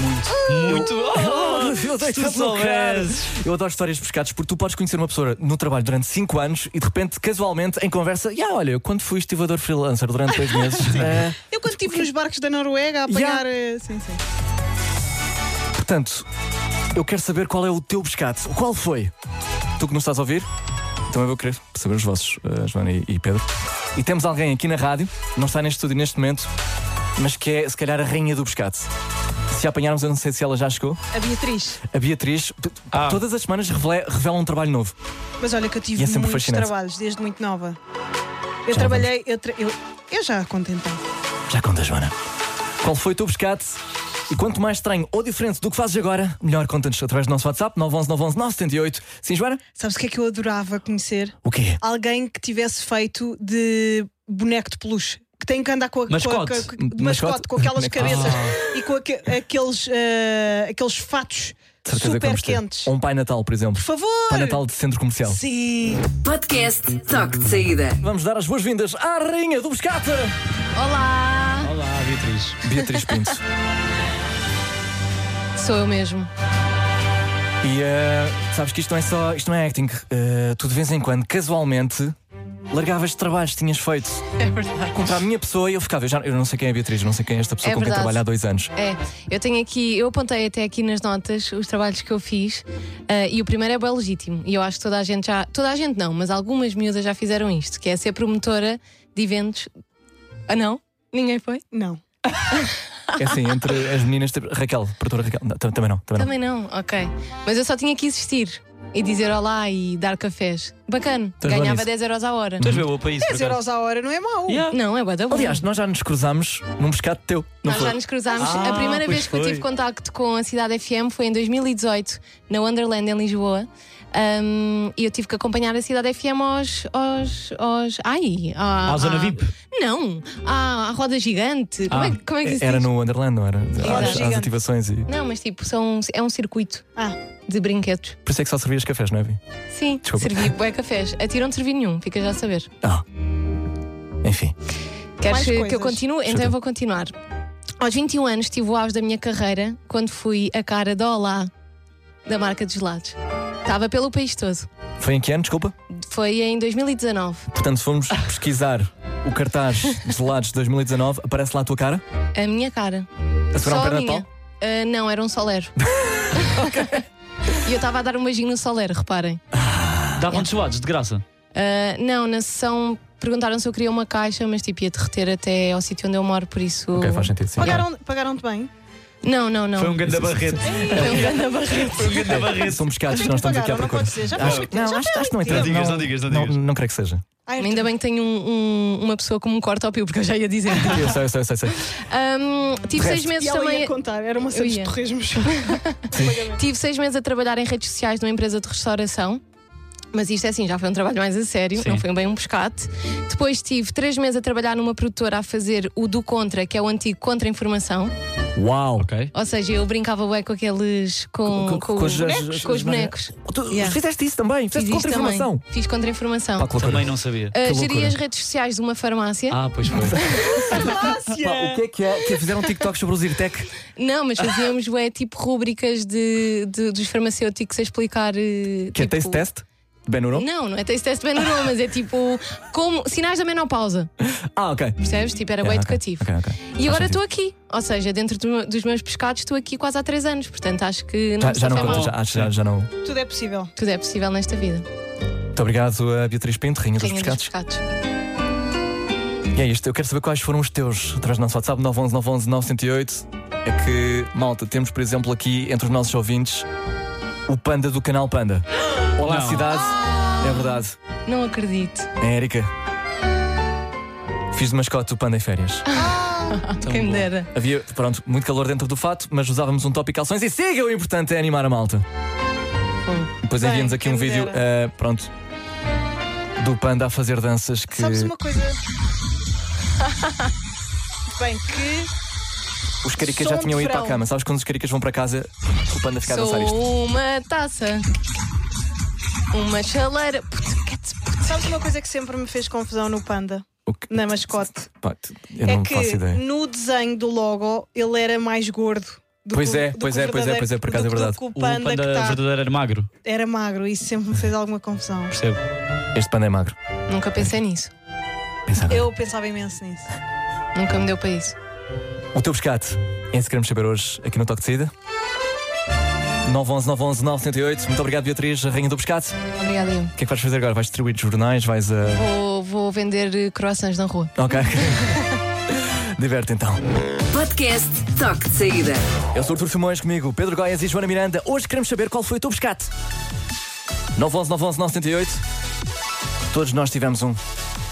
Speaker 3: Eu
Speaker 4: Se tu soubesses.
Speaker 3: Eu adoro histórias de pescados porque tu podes conhecer uma pessoa no trabalho durante 5 anos e de repente, casualmente, em conversa, olha, eu quando fui estivador freelancer durante 2 meses.
Speaker 5: Eu quando estive nos barcos da Noruega a apanhar. Sim.
Speaker 3: Portanto, eu quero saber qual é o teu pescado. Qual foi? Tu que nos estás a ouvir? Também vou querer saber os vossos, Joana e Pedro. E temos alguém aqui na rádio, não está neste estúdio neste momento, mas que é se calhar a rainha do pescado. Se a apanharmos, eu não sei se ela já chegou.
Speaker 5: A Beatriz.
Speaker 3: A Beatriz, todas as semanas revela um trabalho novo.
Speaker 5: Mas olha que eu tive
Speaker 3: E é sempre
Speaker 5: muitos
Speaker 3: fascinante.
Speaker 5: trabalhos desde muito nova. Eu
Speaker 3: Já
Speaker 5: trabalhei. Eu já contei então.
Speaker 3: Já conta, Joana. Qual foi o teu pescado? E quanto mais estranho ou diferente do que fazes agora, melhor conta-nos através do nosso WhatsApp 911-911-978. Sim, Joana?
Speaker 5: Sabes o que é que eu adorava conhecer?
Speaker 3: O quê?
Speaker 5: Alguém que tivesse feito de boneco de peluche. Que tem que andar com
Speaker 4: Mascote.
Speaker 5: de mascote, com aquelas
Speaker 3: Boneco.
Speaker 5: cabeças e com aqueles fatos
Speaker 3: De certeza que
Speaker 5: super
Speaker 3: vamos ter.
Speaker 5: quentes.
Speaker 3: Ou um Pai Natal, por exemplo.
Speaker 5: Por favor!
Speaker 3: Pai Natal de centro comercial.
Speaker 5: Sim!
Speaker 2: Podcast Toque de Saída.
Speaker 3: Vamos dar as boas-vindas à rainha do pescado.
Speaker 6: Olá!
Speaker 4: Olá, Beatriz.
Speaker 3: Beatriz Pinto.
Speaker 6: Sou eu mesmo.
Speaker 3: E sabes que isto não é acting. Tu de vez em quando, casualmente, largavas de trabalhos que tinhas feito
Speaker 6: É verdade.
Speaker 3: contra a minha pessoa e eu ficava. Eu não sei quem é a Beatriz, não sei quem é esta pessoa
Speaker 6: É
Speaker 3: com quem
Speaker 6: verdade.
Speaker 3: trabalho há 2 anos.
Speaker 6: Eu tenho aqui, eu apontei até aqui nas notas os trabalhos que eu fiz e o primeiro é bem legítimo. E eu acho que toda a gente não, mas algumas miúdas já fizeram isto, que é ser promotora de eventos. Ah, não? Ninguém foi?
Speaker 5: Não.
Speaker 3: É assim, entre as meninas, Raquel, produtora Raquel. Não, também não.
Speaker 6: Também não, ok. Mas eu só tinha que existir e dizer olá e dar cafés. Bacana.
Speaker 3: Estás bom
Speaker 6: Ganhava
Speaker 3: nisso?
Speaker 6: 10 euros a hora.
Speaker 4: Tu és boa para isso.
Speaker 5: 10 euros a hora não é mau.
Speaker 4: Yeah.
Speaker 6: Não, é bué da bom.
Speaker 3: Aliás, nós já nos cruzámos num pescado teu. Não
Speaker 6: Nós
Speaker 3: foi?
Speaker 6: já nos cruzámos.
Speaker 4: Ah,
Speaker 6: A primeira
Speaker 4: pois
Speaker 6: vez que eu
Speaker 4: foi.
Speaker 6: tive contacto com a Cidade FM foi em 2018, na Wonderland, em Lisboa. E eu tive que acompanhar a Cidade FM
Speaker 4: À zona VIP.
Speaker 6: Não, à roda gigante. Como é que se
Speaker 3: Era
Speaker 6: diz?
Speaker 3: no Wonderland, não era? Às
Speaker 5: gigante.
Speaker 3: ativações e.
Speaker 6: Não, mas tipo, é um circuito de brinquedos.
Speaker 3: Por isso é que só servias cafés, não é, Vi?
Speaker 6: Sim,
Speaker 3: Desculpa.
Speaker 6: servi bué cafés. A ti não te servi nenhum, fica já a saber.
Speaker 3: Enfim.
Speaker 6: Queres
Speaker 5: Mais
Speaker 6: que eu
Speaker 5: coisas.
Speaker 6: continue? Então
Speaker 3: Chuta.
Speaker 6: eu vou continuar. Aos 21 anos tive o auge da minha carreira quando fui a cara da Olá da marca de gelados. Estava pelo país todo.
Speaker 3: Foi em que ano, desculpa?
Speaker 6: Foi em 2019.
Speaker 3: Portanto, se formos pesquisar o cartaz de gelados de 2019, aparece lá a tua cara?
Speaker 6: A minha cara.
Speaker 3: A segurar um
Speaker 6: Só
Speaker 3: pé
Speaker 6: a
Speaker 3: de
Speaker 6: minha.
Speaker 3: Natal?
Speaker 6: Não, era um solero. E eu estava a dar um beijinho no solero, reparem.
Speaker 4: Davam-te gelados de graça.
Speaker 6: Não, na sessão perguntaram se eu queria uma caixa, mas tipo ia derreter até ao sítio onde eu moro, por isso.
Speaker 3: Ok, faz sentido. Sim.
Speaker 5: Pagaram-te bem?
Speaker 6: Não.
Speaker 4: Foi um grande barrete.
Speaker 6: Foi um grande barreto.
Speaker 4: Foi um grande barrete.
Speaker 3: São pescados que nós estamos aqui à
Speaker 5: Pagaram, não
Speaker 3: procura.
Speaker 5: pode ser. Já
Speaker 3: Acho,
Speaker 5: foi.
Speaker 3: não,
Speaker 5: Já
Speaker 3: acho,
Speaker 5: foi
Speaker 3: acho que não
Speaker 5: há
Speaker 3: entra.
Speaker 5: muito tempo.
Speaker 4: Não digas.
Speaker 3: Não creio que seja.
Speaker 6: Ainda bem que tenho uma pessoa como um corta ao pio, porque eu já ia dizer.
Speaker 3: Eu sei.
Speaker 6: Tive 6 meses
Speaker 5: E ela
Speaker 6: também.
Speaker 5: ia contar, era uma cena de
Speaker 6: ia.
Speaker 5: torresmos.
Speaker 6: Tive 6 meses a trabalhar em redes sociais numa empresa de restauração. Mas isto é assim, já foi um trabalho mais a sério,
Speaker 4: Sim.
Speaker 6: não foi bem um pescate. Depois tive 3 meses a trabalhar numa produtora a fazer o do Contra, que é o antigo Contra-Informação.
Speaker 3: Uau!
Speaker 4: Ok.
Speaker 6: Ou seja, eu brincava bem com aqueles. Com os bonecos.
Speaker 3: Tu
Speaker 6: Yeah.
Speaker 3: fizeste isso também?
Speaker 6: Fiz
Speaker 3: Fizeste
Speaker 6: isto também.
Speaker 3: contra-informação?
Speaker 6: Fiz Contra-Informação.
Speaker 3: Pá, que loucura.
Speaker 4: Também não sabia.
Speaker 6: Geri
Speaker 3: loucura.
Speaker 6: as redes sociais de uma farmácia.
Speaker 4: Pois foi.
Speaker 3: Pá, o que é? Que fizeram TikToks sobre o Zyrtec?
Speaker 6: Não, mas fazíamos tipo rúbricas dos farmacêuticos a explicar.
Speaker 3: Que é taste test? De Ben-Hur?
Speaker 6: Não é taste test bem normal, mas é tipo como sinais da menopausa.
Speaker 3: Ok.
Speaker 6: Percebes? Tipo, era bem educativo.
Speaker 3: Ok.
Speaker 6: E agora estou aqui, ou seja, dentro dos meus pescados estou aqui quase há 3 anos, portanto acho que não
Speaker 3: Já não
Speaker 6: foi mal.
Speaker 3: conta, já não.
Speaker 5: Tudo é possível.
Speaker 6: Tudo é possível nesta vida.
Speaker 3: Muito obrigado a Beatriz Pinto, Rainha dos
Speaker 6: Rainha dos
Speaker 3: Pescados.
Speaker 6: pescados.
Speaker 3: E é isto, eu quero saber quais foram os teus através do nosso WhatsApp 911 908. É que, malta, temos por exemplo aqui entre os nossos ouvintes o Panda do canal Panda. Olá,
Speaker 4: Não.
Speaker 3: cidade. É verdade.
Speaker 6: Não acredito.
Speaker 3: É Érica. Fiz de mascote o Panda em férias.
Speaker 6: Quem me dera.
Speaker 3: Havia, pronto, muito calor dentro do fato, mas usávamos um top e calções e siga, o importante é animar a malta. Depois
Speaker 5: Bem,
Speaker 3: enviamos aqui
Speaker 5: quem
Speaker 3: um
Speaker 5: me
Speaker 3: vídeo,
Speaker 5: dera.
Speaker 3: pronto, do Panda a fazer danças que
Speaker 5: Sabes uma coisa? Bem, que
Speaker 3: os caricas
Speaker 5: som
Speaker 3: já tinham
Speaker 5: de
Speaker 3: ido para a
Speaker 5: verão.
Speaker 3: cama. Sabes quando os caricas vão para casa, o Panda fica a dançar isto.
Speaker 6: Sou uma taça. Uma chaleira.
Speaker 5: sabes uma coisa que sempre me fez confusão no Panda?
Speaker 3: O que-
Speaker 5: Na mascote.
Speaker 3: Pá, eu
Speaker 5: É
Speaker 3: não
Speaker 5: que
Speaker 3: faço ideia.
Speaker 5: no desenho do logo ele era mais gordo.
Speaker 3: Pois é, por acaso é verdade.
Speaker 5: O
Speaker 4: O
Speaker 5: Panda,
Speaker 4: Panda
Speaker 5: que tá-
Speaker 4: verdadeiro era magro,
Speaker 5: era magro e isso sempre me fez alguma confusão.
Speaker 4: percebo.
Speaker 3: Este Panda é magro.
Speaker 6: Nunca pensei nisso.
Speaker 3: Pensa agora.
Speaker 5: Eu pensava imenso nisso.
Speaker 6: Nunca me deu para isso.
Speaker 3: O teu pescate é isso que queremos saber hoje aqui no Toque de Saída. 911 908. Muito obrigado, Beatriz, a rainha do pescate.
Speaker 6: Obrigada, eu.
Speaker 3: O que é que vais fazer agora? Vais distribuir jornais? Vais a.
Speaker 6: Vou vender croissants na rua.
Speaker 3: Ok. Diverte então.
Speaker 2: Podcast Toque de Saída.
Speaker 3: Eu sou o Artur Simões, comigo Pedro Goias e Joana Miranda. Hoje queremos saber qual foi o teu pescate. 911 908. Todos nós tivemos um.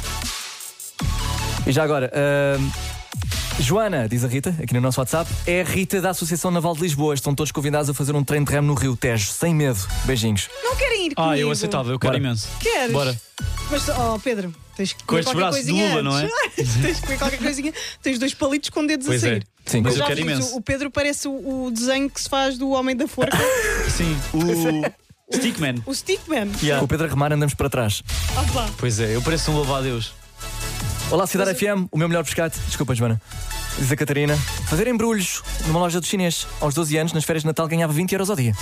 Speaker 3: E já agora, Joana, diz a Rita, aqui no nosso WhatsApp, é a Rita da Associação Naval de Lisboa. Estão todos convidados a fazer um treino de remo no Rio Tejo, sem medo. Beijinhos.
Speaker 5: Não querem ir comigo?
Speaker 4: Eu aceitava, eu quero
Speaker 3: Bora.
Speaker 4: imenso.
Speaker 5: Queres?
Speaker 4: Bora.
Speaker 5: Mas, Pedro, tens que
Speaker 4: Com
Speaker 5: comer
Speaker 4: estes
Speaker 5: qualquer
Speaker 4: braços de
Speaker 5: coisinha
Speaker 4: luva, não é?
Speaker 5: antes. Tens que comer qualquer coisinha. Tens 2 palitos com dedos
Speaker 4: Pois
Speaker 5: a
Speaker 4: é.
Speaker 5: sair.
Speaker 3: Sim,
Speaker 4: Mas
Speaker 5: Já
Speaker 4: eu quero
Speaker 5: viste,
Speaker 4: imenso.
Speaker 5: o Pedro parece o desenho que se faz do Homem da Forca.
Speaker 4: Sim, o Stickman.
Speaker 5: O Stickman.
Speaker 4: Yeah.
Speaker 3: com o Pedro a remar andamos para trás.
Speaker 5: Opa.
Speaker 4: Pois é, eu pareço um louvo a Deus.
Speaker 3: Olá, Cidade FM, o meu melhor pescate. Desculpa, Joana. Diz a Catarina. Fazer embrulhos numa loja do chinês. Aos 12 anos, nas férias de Natal, ganhava 20 euros ao dia.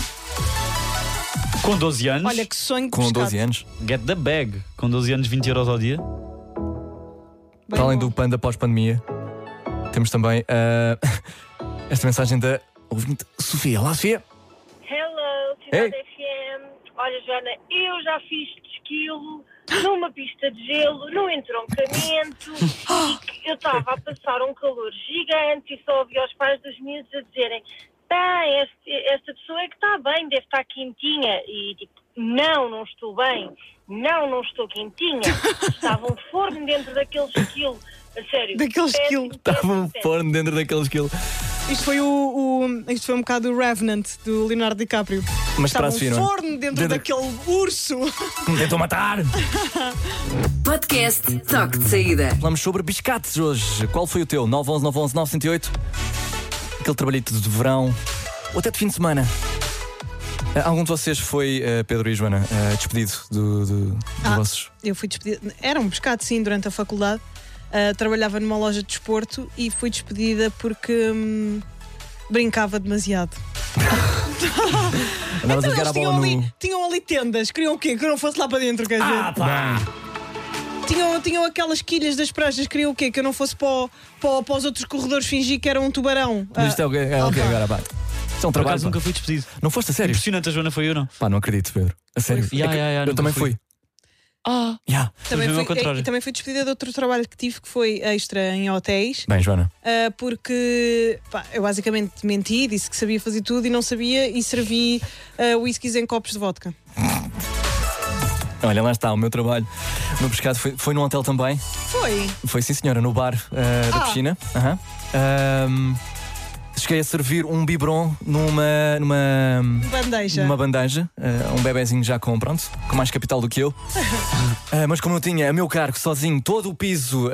Speaker 4: Com 12 anos?
Speaker 5: Olha que sonho
Speaker 3: Com 12 anos.
Speaker 4: Get the bag. Com 12 anos, 20 euros ao dia.
Speaker 5: Bem
Speaker 3: Para além
Speaker 5: bom.
Speaker 3: do panda pós-pandemia, temos também esta mensagem da ouvinte Sofia. Olá, Sofia.
Speaker 11: Hello, Cidade FM. Olha, Joana, eu já fiz de esquilo numa pista de gelo, no entroncamento, e que eu estava a passar um calor gigante e só ouvia os pais dos miúdos a dizerem: bem, esta pessoa é que está bem, deve estar quentinha. E tipo, não estou bem, não estou quentinha. Estava um forno dentro daquele esquilo. A sério.
Speaker 5: Daquele esquilo.
Speaker 3: Estava um forno dentro daquele esquilo.
Speaker 5: Isto foi isto foi um bocado o Revenant do Leonardo DiCaprio.
Speaker 3: Mas
Speaker 5: Estava
Speaker 3: para a Sofia,
Speaker 5: um
Speaker 3: não é?
Speaker 5: forno dentro daquele urso.
Speaker 3: Me tentou matar.
Speaker 2: Podcast Toque de Saída.
Speaker 3: Falamos sobre biscates hoje. Qual foi o teu? 911 911 908? Aquele trabalhito de verão ou até de fim de semana? Algum de vocês foi, Pedro e Joana, despedido dos vossos?
Speaker 5: Eu fui despedida. Era um pescado, sim, durante a faculdade. Trabalhava numa loja de desporto e fui despedida porque brincava demasiado.
Speaker 3: Andavas a jogar a bola no...
Speaker 5: Tinham ali tendas. Queriam o quê? Que eu não fosse lá para dentro, quer dizer?
Speaker 3: pá!
Speaker 5: Tinham aquelas quilhas das pranchas. Queriam o quê? Que eu não fosse para os outros corredores fingir que era um tubarão.
Speaker 3: Mas isto é o que agora, pá. Isto é um
Speaker 4: Por
Speaker 3: trabalho.
Speaker 4: acaso nunca fui despedido.
Speaker 3: Não foste a sério?
Speaker 4: Impressionante, a Joana foi eu, não?
Speaker 3: Pá, não acredito, Pedro. A sério. Eu também fui.
Speaker 5: Também fui despedida de outro trabalho que tive, que foi extra em hotéis.
Speaker 3: Bem, Joana.
Speaker 5: Porque eu basicamente menti, disse que sabia fazer tudo e não sabia, e servi whiskies em copos de vodka.
Speaker 3: Olha, lá está, o meu trabalho no pescado foi num hotel também. Foi, sim, senhora, no bar da piscina. Cheguei a servir um biberon numa bandeja, um bebezinho já com mais capital do que eu. Mas como eu tinha a meu cargo sozinho todo o piso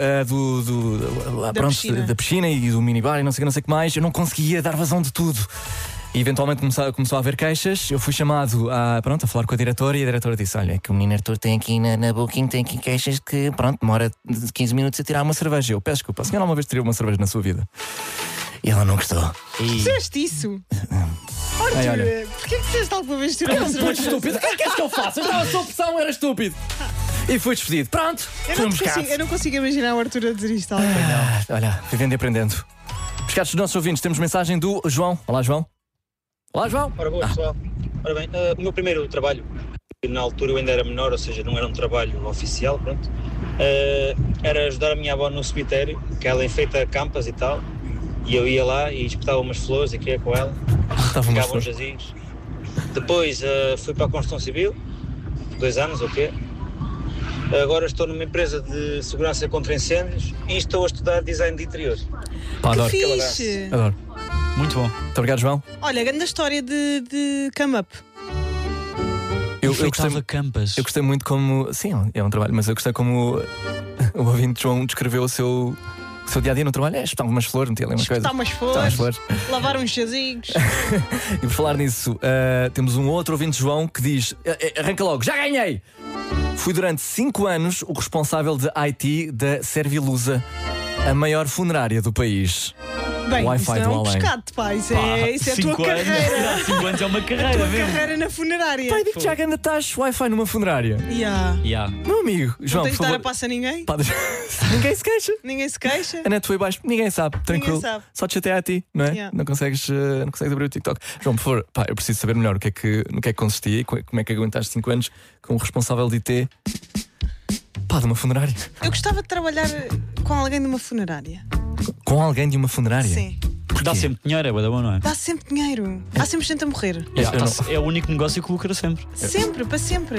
Speaker 3: da piscina e do minibar e não sei o que mais, eu não conseguia dar vazão de tudo. E eventualmente começou a haver queixas. Eu fui chamado a falar com a diretora, e a diretora disse: olha, que o menino Arthur tem aqui na Booking, tem aqui queixas que demora 15 minutos a tirar uma cerveja. Eu peço desculpa, a senhora alguma vez tirou uma cerveja na sua vida? E ela não gostou.
Speaker 5: Fizeste isso? Arthur, porquê que disseste alguma vez tirar uma cerveja?
Speaker 3: Estúpido, o que é que queres que eu faça? Eu estava sob pressão, era estúpido. E fui despedido. Pronto,
Speaker 5: eu não consigo imaginar o Arthur a dizer isto.
Speaker 3: Olha, vivendo e aprendendo. Pescados dos nossos ouvintes, temos mensagem do João. Olá, João. Olá, João.
Speaker 12: Ora, boa, pessoal. Ora bem, o meu primeiro trabalho, na altura eu ainda era menor, ou seja, não era um trabalho oficial, era ajudar a minha avó no cemitério, que ela enfeita campas e tal, e eu ia lá e espetava umas flores e queria com ela, ficava uns jazigos. Depois fui para a construção civil, 2 anos, Agora estou numa empresa de segurança contra incêndios e estou a estudar design de interiores.
Speaker 3: Adoro.
Speaker 5: Que fixe!
Speaker 3: Adoro.
Speaker 4: Muito bom.
Speaker 3: Muito obrigado, João.
Speaker 5: Olha, grande história de come up.
Speaker 3: Eu gostei muito como... Sim, é um trabalho, mas eu gostei como o ouvinte João descreveu o seu dia-a-dia no trabalho. Espetava umas flores, metia ali umas coisas.
Speaker 5: Umas flores, lavar uns jazigos.
Speaker 3: E por falar nisso, temos um outro ouvinte, João, que diz: arranca logo, já ganhei! Fui durante 5 anos o responsável de IT da Servilusa, a maior funerária do país.
Speaker 5: Bem,
Speaker 3: Wi-Fi
Speaker 5: isso não é um pescado, pá. Isso é a tua carreira.
Speaker 4: 5 anos é uma carreira mesmo.
Speaker 5: Carreira na funerária.
Speaker 3: Pai, digo já que ainda estás Wi-Fi numa funerária.
Speaker 5: Yeah.
Speaker 3: Meu amigo, João,
Speaker 5: não tens
Speaker 3: por
Speaker 5: de dar
Speaker 3: favor.
Speaker 5: a passa a ninguém?
Speaker 3: Ninguém se queixa.
Speaker 5: Ninguém se queixa.
Speaker 3: A net foi baixo, ninguém sabe, tranquilo.
Speaker 5: Ninguém sabe.
Speaker 3: Só te chateia a ti, não é?
Speaker 5: Yeah.
Speaker 3: Não consegues abrir o TikTok. João, por favor, eu preciso saber melhor no que é que consistia e como é que aguentaste 5 anos como responsável de IT de uma funerária.
Speaker 5: Eu gostava de trabalhar com alguém de uma funerária.
Speaker 3: Com alguém de uma funerária?
Speaker 5: Sim.
Speaker 4: Porque dá sempre dinheiro, é bom, não é?
Speaker 5: Dá sempre dinheiro. Há sempre gente a morrer.
Speaker 4: É o único negócio que lucra sempre.
Speaker 5: Sempre, para sempre.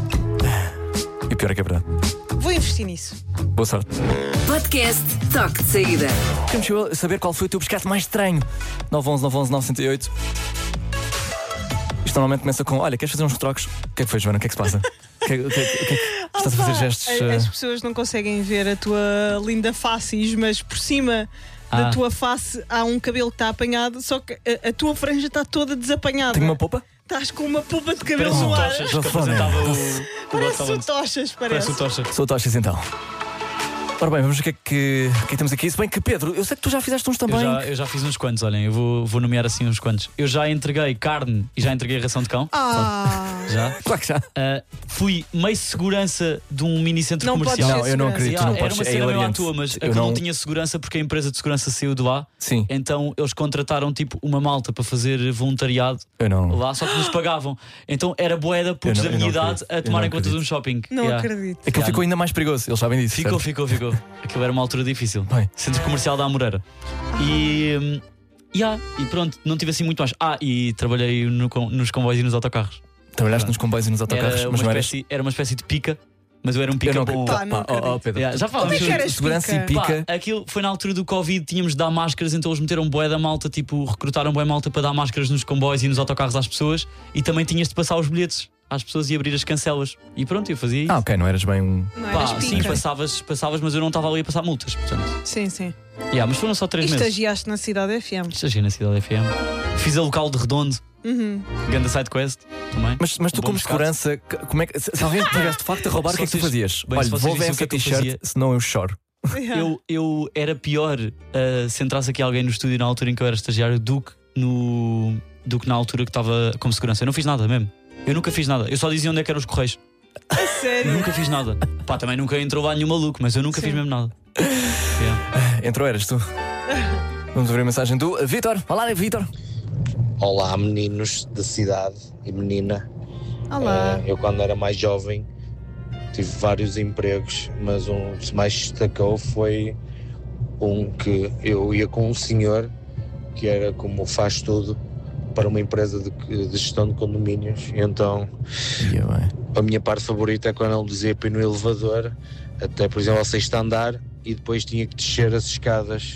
Speaker 3: E pior é que é verdade.
Speaker 5: Vou investir nisso.
Speaker 3: Boa sorte.
Speaker 2: Podcast Toque de Saída.
Speaker 3: Queremos saber qual foi o teu pescado mais estranho. 911 911 908. Isto normalmente começa com: olha, queres fazer uns retroques? O que é que foi, Joana? O que é que se passa? Estás a fazer gestos?
Speaker 5: As pessoas não conseguem ver a tua linda face, mas por cima da tua face há um cabelo que está apanhado, só que a tua franja está toda desapanhada.
Speaker 3: Tem uma polpa?
Speaker 5: Estás com uma polpa de cabelo
Speaker 4: Parece
Speaker 5: no ar.
Speaker 4: Tochas, que apresentava
Speaker 5: Parece o Tochas, parece.
Speaker 3: Sou Tochas então. Ora bem, vamos ver o que é que temos aqui. Se bem que, Pedro, eu sei que tu já fizeste uns também.
Speaker 4: Eu já fiz uns quantos, olhem, eu vou nomear assim uns quantos. Eu já entreguei carne e já entreguei ração de cão. Já?
Speaker 3: Claro que já.
Speaker 4: Fui meio segurança de um mini centro
Speaker 5: Não
Speaker 4: comercial.
Speaker 5: podes
Speaker 3: Não, eu não acredito, tu não
Speaker 4: Era
Speaker 3: podes.
Speaker 4: uma
Speaker 3: É
Speaker 4: cena meio à
Speaker 3: hilariante.
Speaker 4: toa, mas
Speaker 3: Eu
Speaker 4: não tinha segurança porque a empresa de segurança saiu de lá.
Speaker 3: Sim.
Speaker 4: Então eles contrataram tipo uma malta para fazer voluntariado
Speaker 3: Eu não.
Speaker 4: lá, só que nos pagavam. Então era bué putos
Speaker 3: Eu
Speaker 4: da
Speaker 3: não
Speaker 4: minha
Speaker 3: acredito.
Speaker 4: idade a
Speaker 3: Eu
Speaker 4: tomarem
Speaker 3: não
Speaker 4: conta de um
Speaker 3: acredito.
Speaker 4: shopping.
Speaker 5: Não acredito.
Speaker 3: Aquilo ficou ainda mais perigoso, eles sabem disso.
Speaker 4: Ficou.
Speaker 3: certo?
Speaker 4: Aquilo era uma altura difícil.
Speaker 3: Bem.
Speaker 4: Centro comercial da Amoreira. E pronto, não tive assim muito mais. E trabalhei nos comboios e nos autocarros.
Speaker 3: Trabalhaste nos comboios e nos autocarros,
Speaker 4: Era
Speaker 3: mas
Speaker 4: uma
Speaker 3: não eras.
Speaker 4: espécie, era uma espécie de pica, mas eu era um
Speaker 3: Eu
Speaker 4: pica
Speaker 3: não
Speaker 4: bom.
Speaker 3: acredito.
Speaker 5: Não acredito.
Speaker 3: Pedro.
Speaker 4: Já falámos
Speaker 5: Como é que
Speaker 4: sobre
Speaker 5: eras
Speaker 3: segurança
Speaker 5: pica?
Speaker 3: e pica.
Speaker 4: Aquilo foi na altura do Covid, tínhamos de dar máscaras, então eles meteram bué da malta, tipo, recrutaram bué malta para dar máscaras nos comboios e nos autocarros às pessoas, e também tinhas de passar os bilhetes às pessoas e abrir as cancelas. E pronto, eu fazia isso.
Speaker 3: Ok, não eras bem um.
Speaker 5: Não eras
Speaker 4: Sim,
Speaker 5: pica.
Speaker 4: passavas, mas eu não estava ali a passar multas, portanto.
Speaker 5: Sim, sim.
Speaker 4: Mas foram só 3
Speaker 5: E
Speaker 4: meses.
Speaker 5: estagiaste na Cidade FM.
Speaker 4: Estagiei na Cidade FM. Fiz a local de Redondo, Ganda Side Quest também.
Speaker 3: Mas tu,
Speaker 4: Um bom
Speaker 3: como
Speaker 4: bocado.
Speaker 3: segurança, como é que. Se alguém tivesse de facto a roubar, o que é que tu
Speaker 4: Vocês-
Speaker 3: fazias?
Speaker 4: bem,
Speaker 3: Olha,
Speaker 4: se vocês
Speaker 3: devolve
Speaker 4: dissem
Speaker 3: essa
Speaker 4: o que é que eu
Speaker 3: t-shirt,
Speaker 4: fazia.
Speaker 3: senão eu choro.
Speaker 4: Eu era pior se entrasse aqui alguém no estúdio na altura em que eu era estagiário do que na altura que estava como segurança. Eu não fiz nada mesmo. Eu nunca fiz nada. Eu só dizia onde é que eram os correios.
Speaker 5: Sério?
Speaker 4: Nunca fiz nada. Também nunca entrou lá nenhum maluco, mas eu nunca fiz mesmo nada.
Speaker 3: Entrou, eras tu. Vamos ouvir a mensagem do Vítor. Olá, Vítor.
Speaker 13: Olá, meninos da cidade e menina.
Speaker 5: Olá.
Speaker 13: Eu, quando era mais jovem, tive vários empregos, mas um que se mais destacou foi um que eu ia com um senhor que era como faz tudo para uma empresa de gestão de condomínios. E então, a minha parte favorita é quando ele dizia para ir no elevador, até por exemplo ao 6º andar, e depois tinha que descer as escadas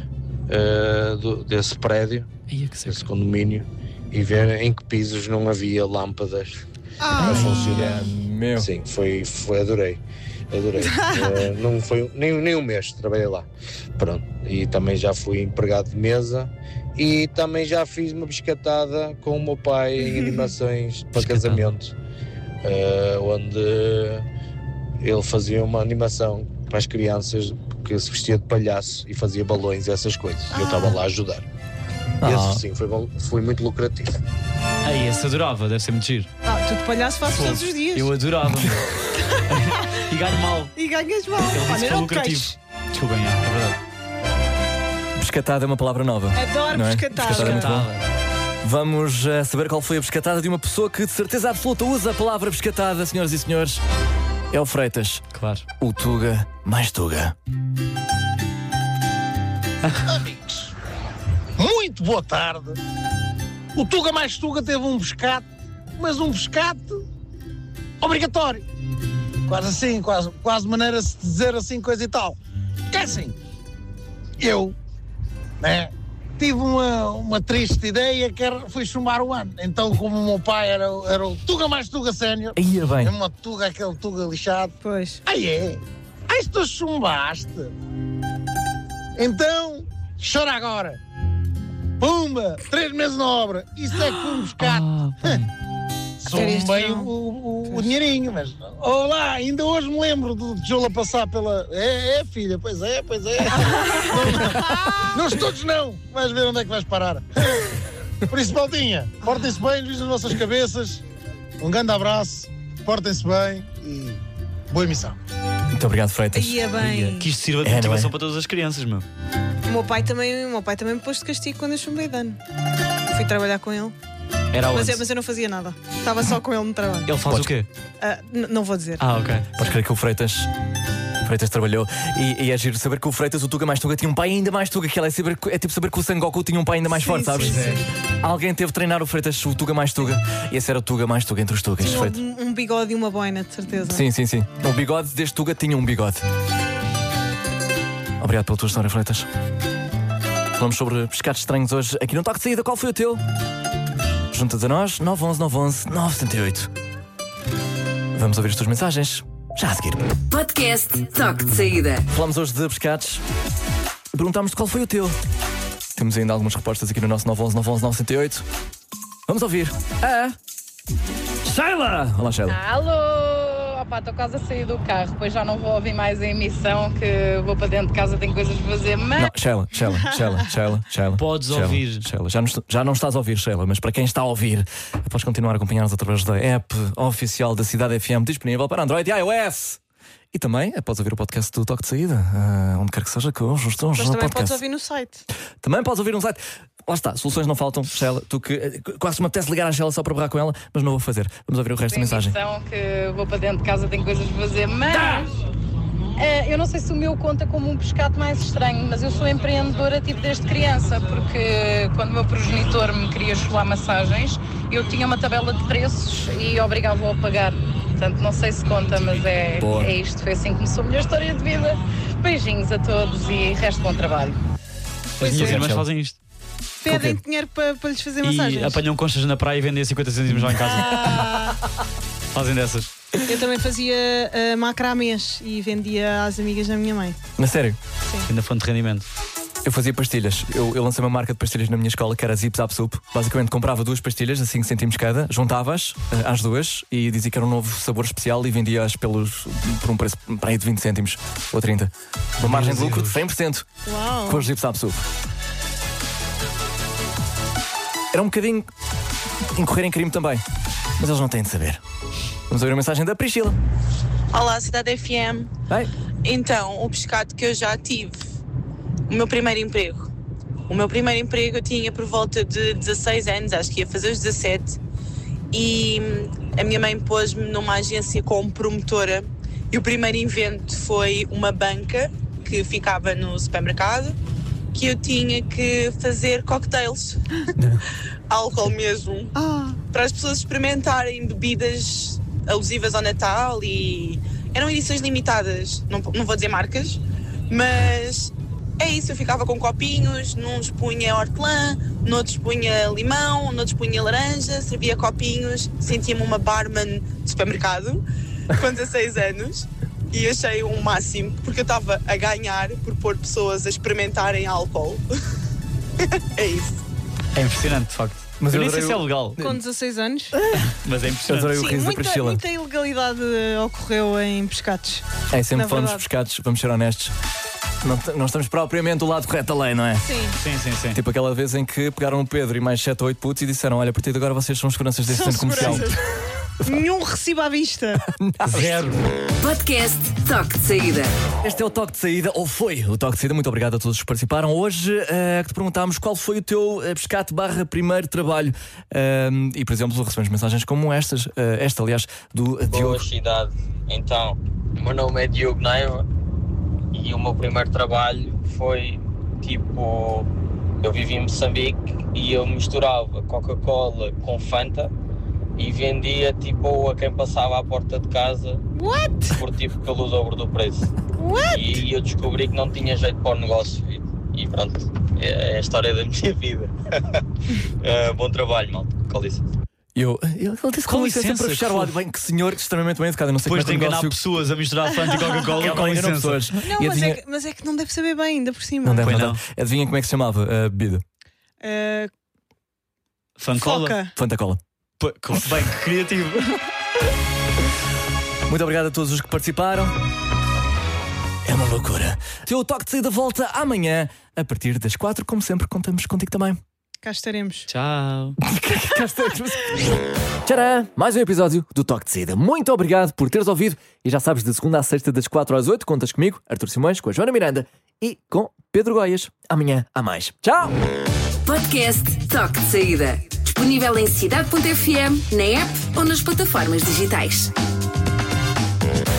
Speaker 13: desse prédio, desse condomínio, e ver em que pisos não havia lâmpadas a funcionar.
Speaker 3: Meu.
Speaker 13: Sim, adorei. Não foi nem um mês trabalhei lá. Pronto. E também já fui empregado de mesa e também já fiz uma biscatada com o meu pai em animações para casamento, onde ele fazia uma animação para as crianças que se vestia de palhaço e fazia balões e essas coisas. E eu estava lá a ajudar. Esse sim foi muito lucrativo.
Speaker 4: Esse adorava, deve ser muito giro.
Speaker 5: Tu de palhaço fazes todos os dias.
Speaker 4: Eu adorava. E ganho mal.
Speaker 5: E ganhas mal.
Speaker 4: Ele disse
Speaker 5: Olha,
Speaker 4: que é
Speaker 5: não te
Speaker 4: lucrativo.
Speaker 5: queixes.
Speaker 4: Desculpa, é verdade.
Speaker 3: Pescatada é uma palavra nova.
Speaker 5: Adoro
Speaker 3: não é?
Speaker 5: pescatada.
Speaker 3: Pescatada é muito bom. Vamos saber qual foi a pescatada de uma pessoa que de certeza absoluta usa a palavra pescatada, senhoras e senhores. É o Freitas.
Speaker 4: Claro.
Speaker 3: O Tuga mais Tuga.
Speaker 14: Amigos, muito boa tarde. O Tuga mais Tuga teve um pescate, mas um pescate obrigatório. Quase assim, quase maneira de se dizer assim, coisa e tal. Que é assim, eu, né, tive uma triste ideia que fui chumar o ano. Então, como o meu pai era o Tuga mais Tuga sénior,
Speaker 3: Ia bem.
Speaker 14: uma Tuga, aquele Tuga lixado.
Speaker 5: Pois.
Speaker 14: Aí tu chumbaste. Então, chora agora. Pumba, 3 meses na obra. Isso é que foi um pescate. Chumbei o dinheirinho, mas... Olá, ainda hoje me lembro do tijolo a passar pela... Filha, pois é. Não todos não. Vais ver onde é que vais parar. Por isso, Baltinha, portem-se bem, juízo nas vossas cabeças. Um grande abraço, portem-se bem e boa emissão.
Speaker 3: Muito obrigado, Freitas.
Speaker 5: Ia bem.
Speaker 4: Que isto sirva de motivação para todas as crianças, meu.
Speaker 5: O meu pai também me pôs de castigo quando eu chumbei de ano. Fui trabalhar com ele.
Speaker 4: Era
Speaker 5: mas
Speaker 4: onde?
Speaker 5: eu não fazia nada. Estava só com ele no trabalho.
Speaker 4: Ele faz o quê?
Speaker 5: Não vou dizer.
Speaker 4: Ok.
Speaker 3: Podes crer que o Freitas trabalhou e é giro saber que o Freitas, o Tuga mais Tuga, tinha um pai ainda mais Tuga que ela. É tipo saber que o Sangoku tinha um pai ainda mais forte, sabes?
Speaker 5: sim.
Speaker 3: Alguém teve de treinar o Freitas, o Tuga mais Tuga, e esse era o Tuga mais Tuga entre os Tugas.
Speaker 5: Tinha
Speaker 3: Feito.
Speaker 5: um bigode e uma boina, de certeza.
Speaker 3: Sim. O bigode deste Tuga tinha um bigode. Obrigado pela tua história, Freitas. Falamos sobre pescados estranhos hoje aqui no Toque de Saída. Qual foi o teu? Juntas a nós, 911-911-978. Vamos ouvir as tuas mensagens já a seguir.
Speaker 2: Podcast Toque de Saída.
Speaker 3: Falamos hoje de pescados e perguntámos qual foi o teu. Temos ainda algumas respostas aqui no nosso 911-911-978. Vamos ouvir. Sheila! Olá, Sheila.
Speaker 15: Alô! pá, estou quase a sair do carro, depois já não vou ouvir mais a emissão, que vou para dentro de casa, tenho coisas para fazer, mas...
Speaker 3: Não, Sheila.
Speaker 4: Podes ouvir.
Speaker 3: Sheila, já não estás a ouvir, Sheila, mas para quem está a ouvir, podes continuar a acompanhar-nos através da app oficial da Cidade FM, disponível para Android e iOS. E também podes ouvir o podcast do Toque de Saída, onde quer que seja que hoje estamos
Speaker 5: Mas
Speaker 3: no
Speaker 5: também
Speaker 3: podcast.
Speaker 5: podes ouvir no site.
Speaker 3: Também podes ouvir no site. Lá está, soluções não faltam, Sheila. Tu que quase me apetece ligar à Sheila só para berrar com ela, mas não vou fazer. Vamos ouvir o resto da mensagem.
Speaker 15: Emissão, que vou para dentro de casa, tenho coisas para fazer, mas... eu não sei se o meu conta como um pescado mais estranho, mas eu sou empreendedora tipo desde criança, porque quando o meu progenitor me queria chular massagens, eu tinha uma tabela de preços e obrigava-o a pagar. Portanto, não sei se conta, mas é isto. Foi assim que começou a minha história de vida. Beijinhos a todos e resto bom trabalho.
Speaker 4: As minhas irmãs fazem isto.
Speaker 5: Pedem dinheiro para lhes fazer massagens.
Speaker 4: E apanham conchas na praia e vendem a 50 cêntimos lá em casa. Fazem dessas.
Speaker 5: Eu também fazia macramês e vendia às amigas da minha mãe.
Speaker 3: Na sério?
Speaker 5: Sim.
Speaker 4: Ainda fonte de rendimento.
Speaker 3: Eu fazia pastilhas. Eu lancei uma marca de pastilhas na minha escola que era Zip Zap Soup. Basicamente comprava 2 pastilhas a 5 cêntimos cada, juntava-as às 2 e dizia que era um novo sabor especial e vendia-as por um preço para aí de 20 cêntimos ou 30. Uma margem de lucro de 100%.
Speaker 5: Uau.
Speaker 3: Com os Zip Zap Soup. Era um bocadinho incorrer em crime também, mas eles não têm de saber. Vamos ouvir a mensagem da Priscila.
Speaker 16: Olá, Cidade FM.
Speaker 3: Bem.
Speaker 16: Então, o pescado que eu já tive, o meu primeiro emprego. O meu primeiro emprego eu tinha por volta de 16 anos, acho que ia fazer os 17, e a minha mãe pôs-me numa agência como promotora e o primeiro invento foi uma banca que ficava no supermercado, que eu tinha que fazer cocktails, álcool mesmo, para as pessoas experimentarem bebidas alusivas ao Natal e eram edições limitadas, não vou dizer marcas, mas é isso, eu ficava com copinhos, nuns punha hortelã, noutros punha limão, noutros punha laranja, servia copinhos, sentia-me uma barman de supermercado com 16 anos. E achei um máximo, porque eu estava a ganhar por pôr pessoas a experimentarem álcool. É isso.
Speaker 4: É impressionante, de facto. Mas eu nem sei se é legal.
Speaker 5: Com 16 anos.
Speaker 4: Mas é impressionante.
Speaker 5: Sim, muita ilegalidade ocorreu em pescados.
Speaker 3: É, sempre falamos de pescados, vamos ser honestos. Não estamos propriamente do lado correto da lei, não é?
Speaker 5: Sim.
Speaker 3: Tipo aquela vez em que pegaram o Pedro e mais 7 ou 8 putos e disseram: olha, a partir de agora vocês são seguranças deste centro comercial.
Speaker 5: Nenhum recibo à vista.
Speaker 3: Zero.
Speaker 2: Podcast Toque de Saída.
Speaker 3: Este é o Toque de Saída, ou foi o Toque de Saída. Muito obrigado a todos que participaram. Hoje que te perguntámos qual foi o teu pescate / primeiro trabalho. E, por exemplo, recebemos mensagens como estas. Esta, aliás, do Diogo.
Speaker 17: Boa cidade. Então, o meu nome é Diogo Neiva e o meu primeiro trabalho foi tipo... Eu vivi em Moçambique e eu misturava Coca-Cola com Fanta e vendia tipo a quem passava à porta de casa. Pelo dobro do preço. E eu descobri que não tinha jeito para o negócio e pronto, é a história da minha vida. Bom trabalho, malta. Com licença.
Speaker 3: Ele disse com licença para fechar o lado. Bem, que senhor extremamente bem educado. Não sei
Speaker 4: depois
Speaker 3: como é
Speaker 4: de
Speaker 3: que
Speaker 4: enganar pessoas a misturar Fanta e Coca-Cola com licença.
Speaker 5: Não, mas é que não deve saber bem, ainda por cima.
Speaker 3: Não deve. Adivinha como é que se chamava a bebida?
Speaker 4: Fancola?
Speaker 3: Fantacola.
Speaker 4: Bem, que criativo.
Speaker 3: Muito obrigado a todos os que participaram. É uma loucura. Teu Toque de Saída volta amanhã a partir das 4. Como sempre, contamos contigo também.
Speaker 5: Cá estaremos.
Speaker 4: Tchau.
Speaker 3: Cá estaremos. Tcharam! Mais um episódio do Toque de Saída. Muito obrigado por teres ouvido. E já sabes, de segunda à sexta, das 4 às 8, contas comigo, Artur Simões, com a Joana Miranda e com Pedro Goias. Amanhã há mais. Tchau!
Speaker 2: Podcast Toque de Saída. Disponível em cidade.fm, na app ou nas plataformas digitais.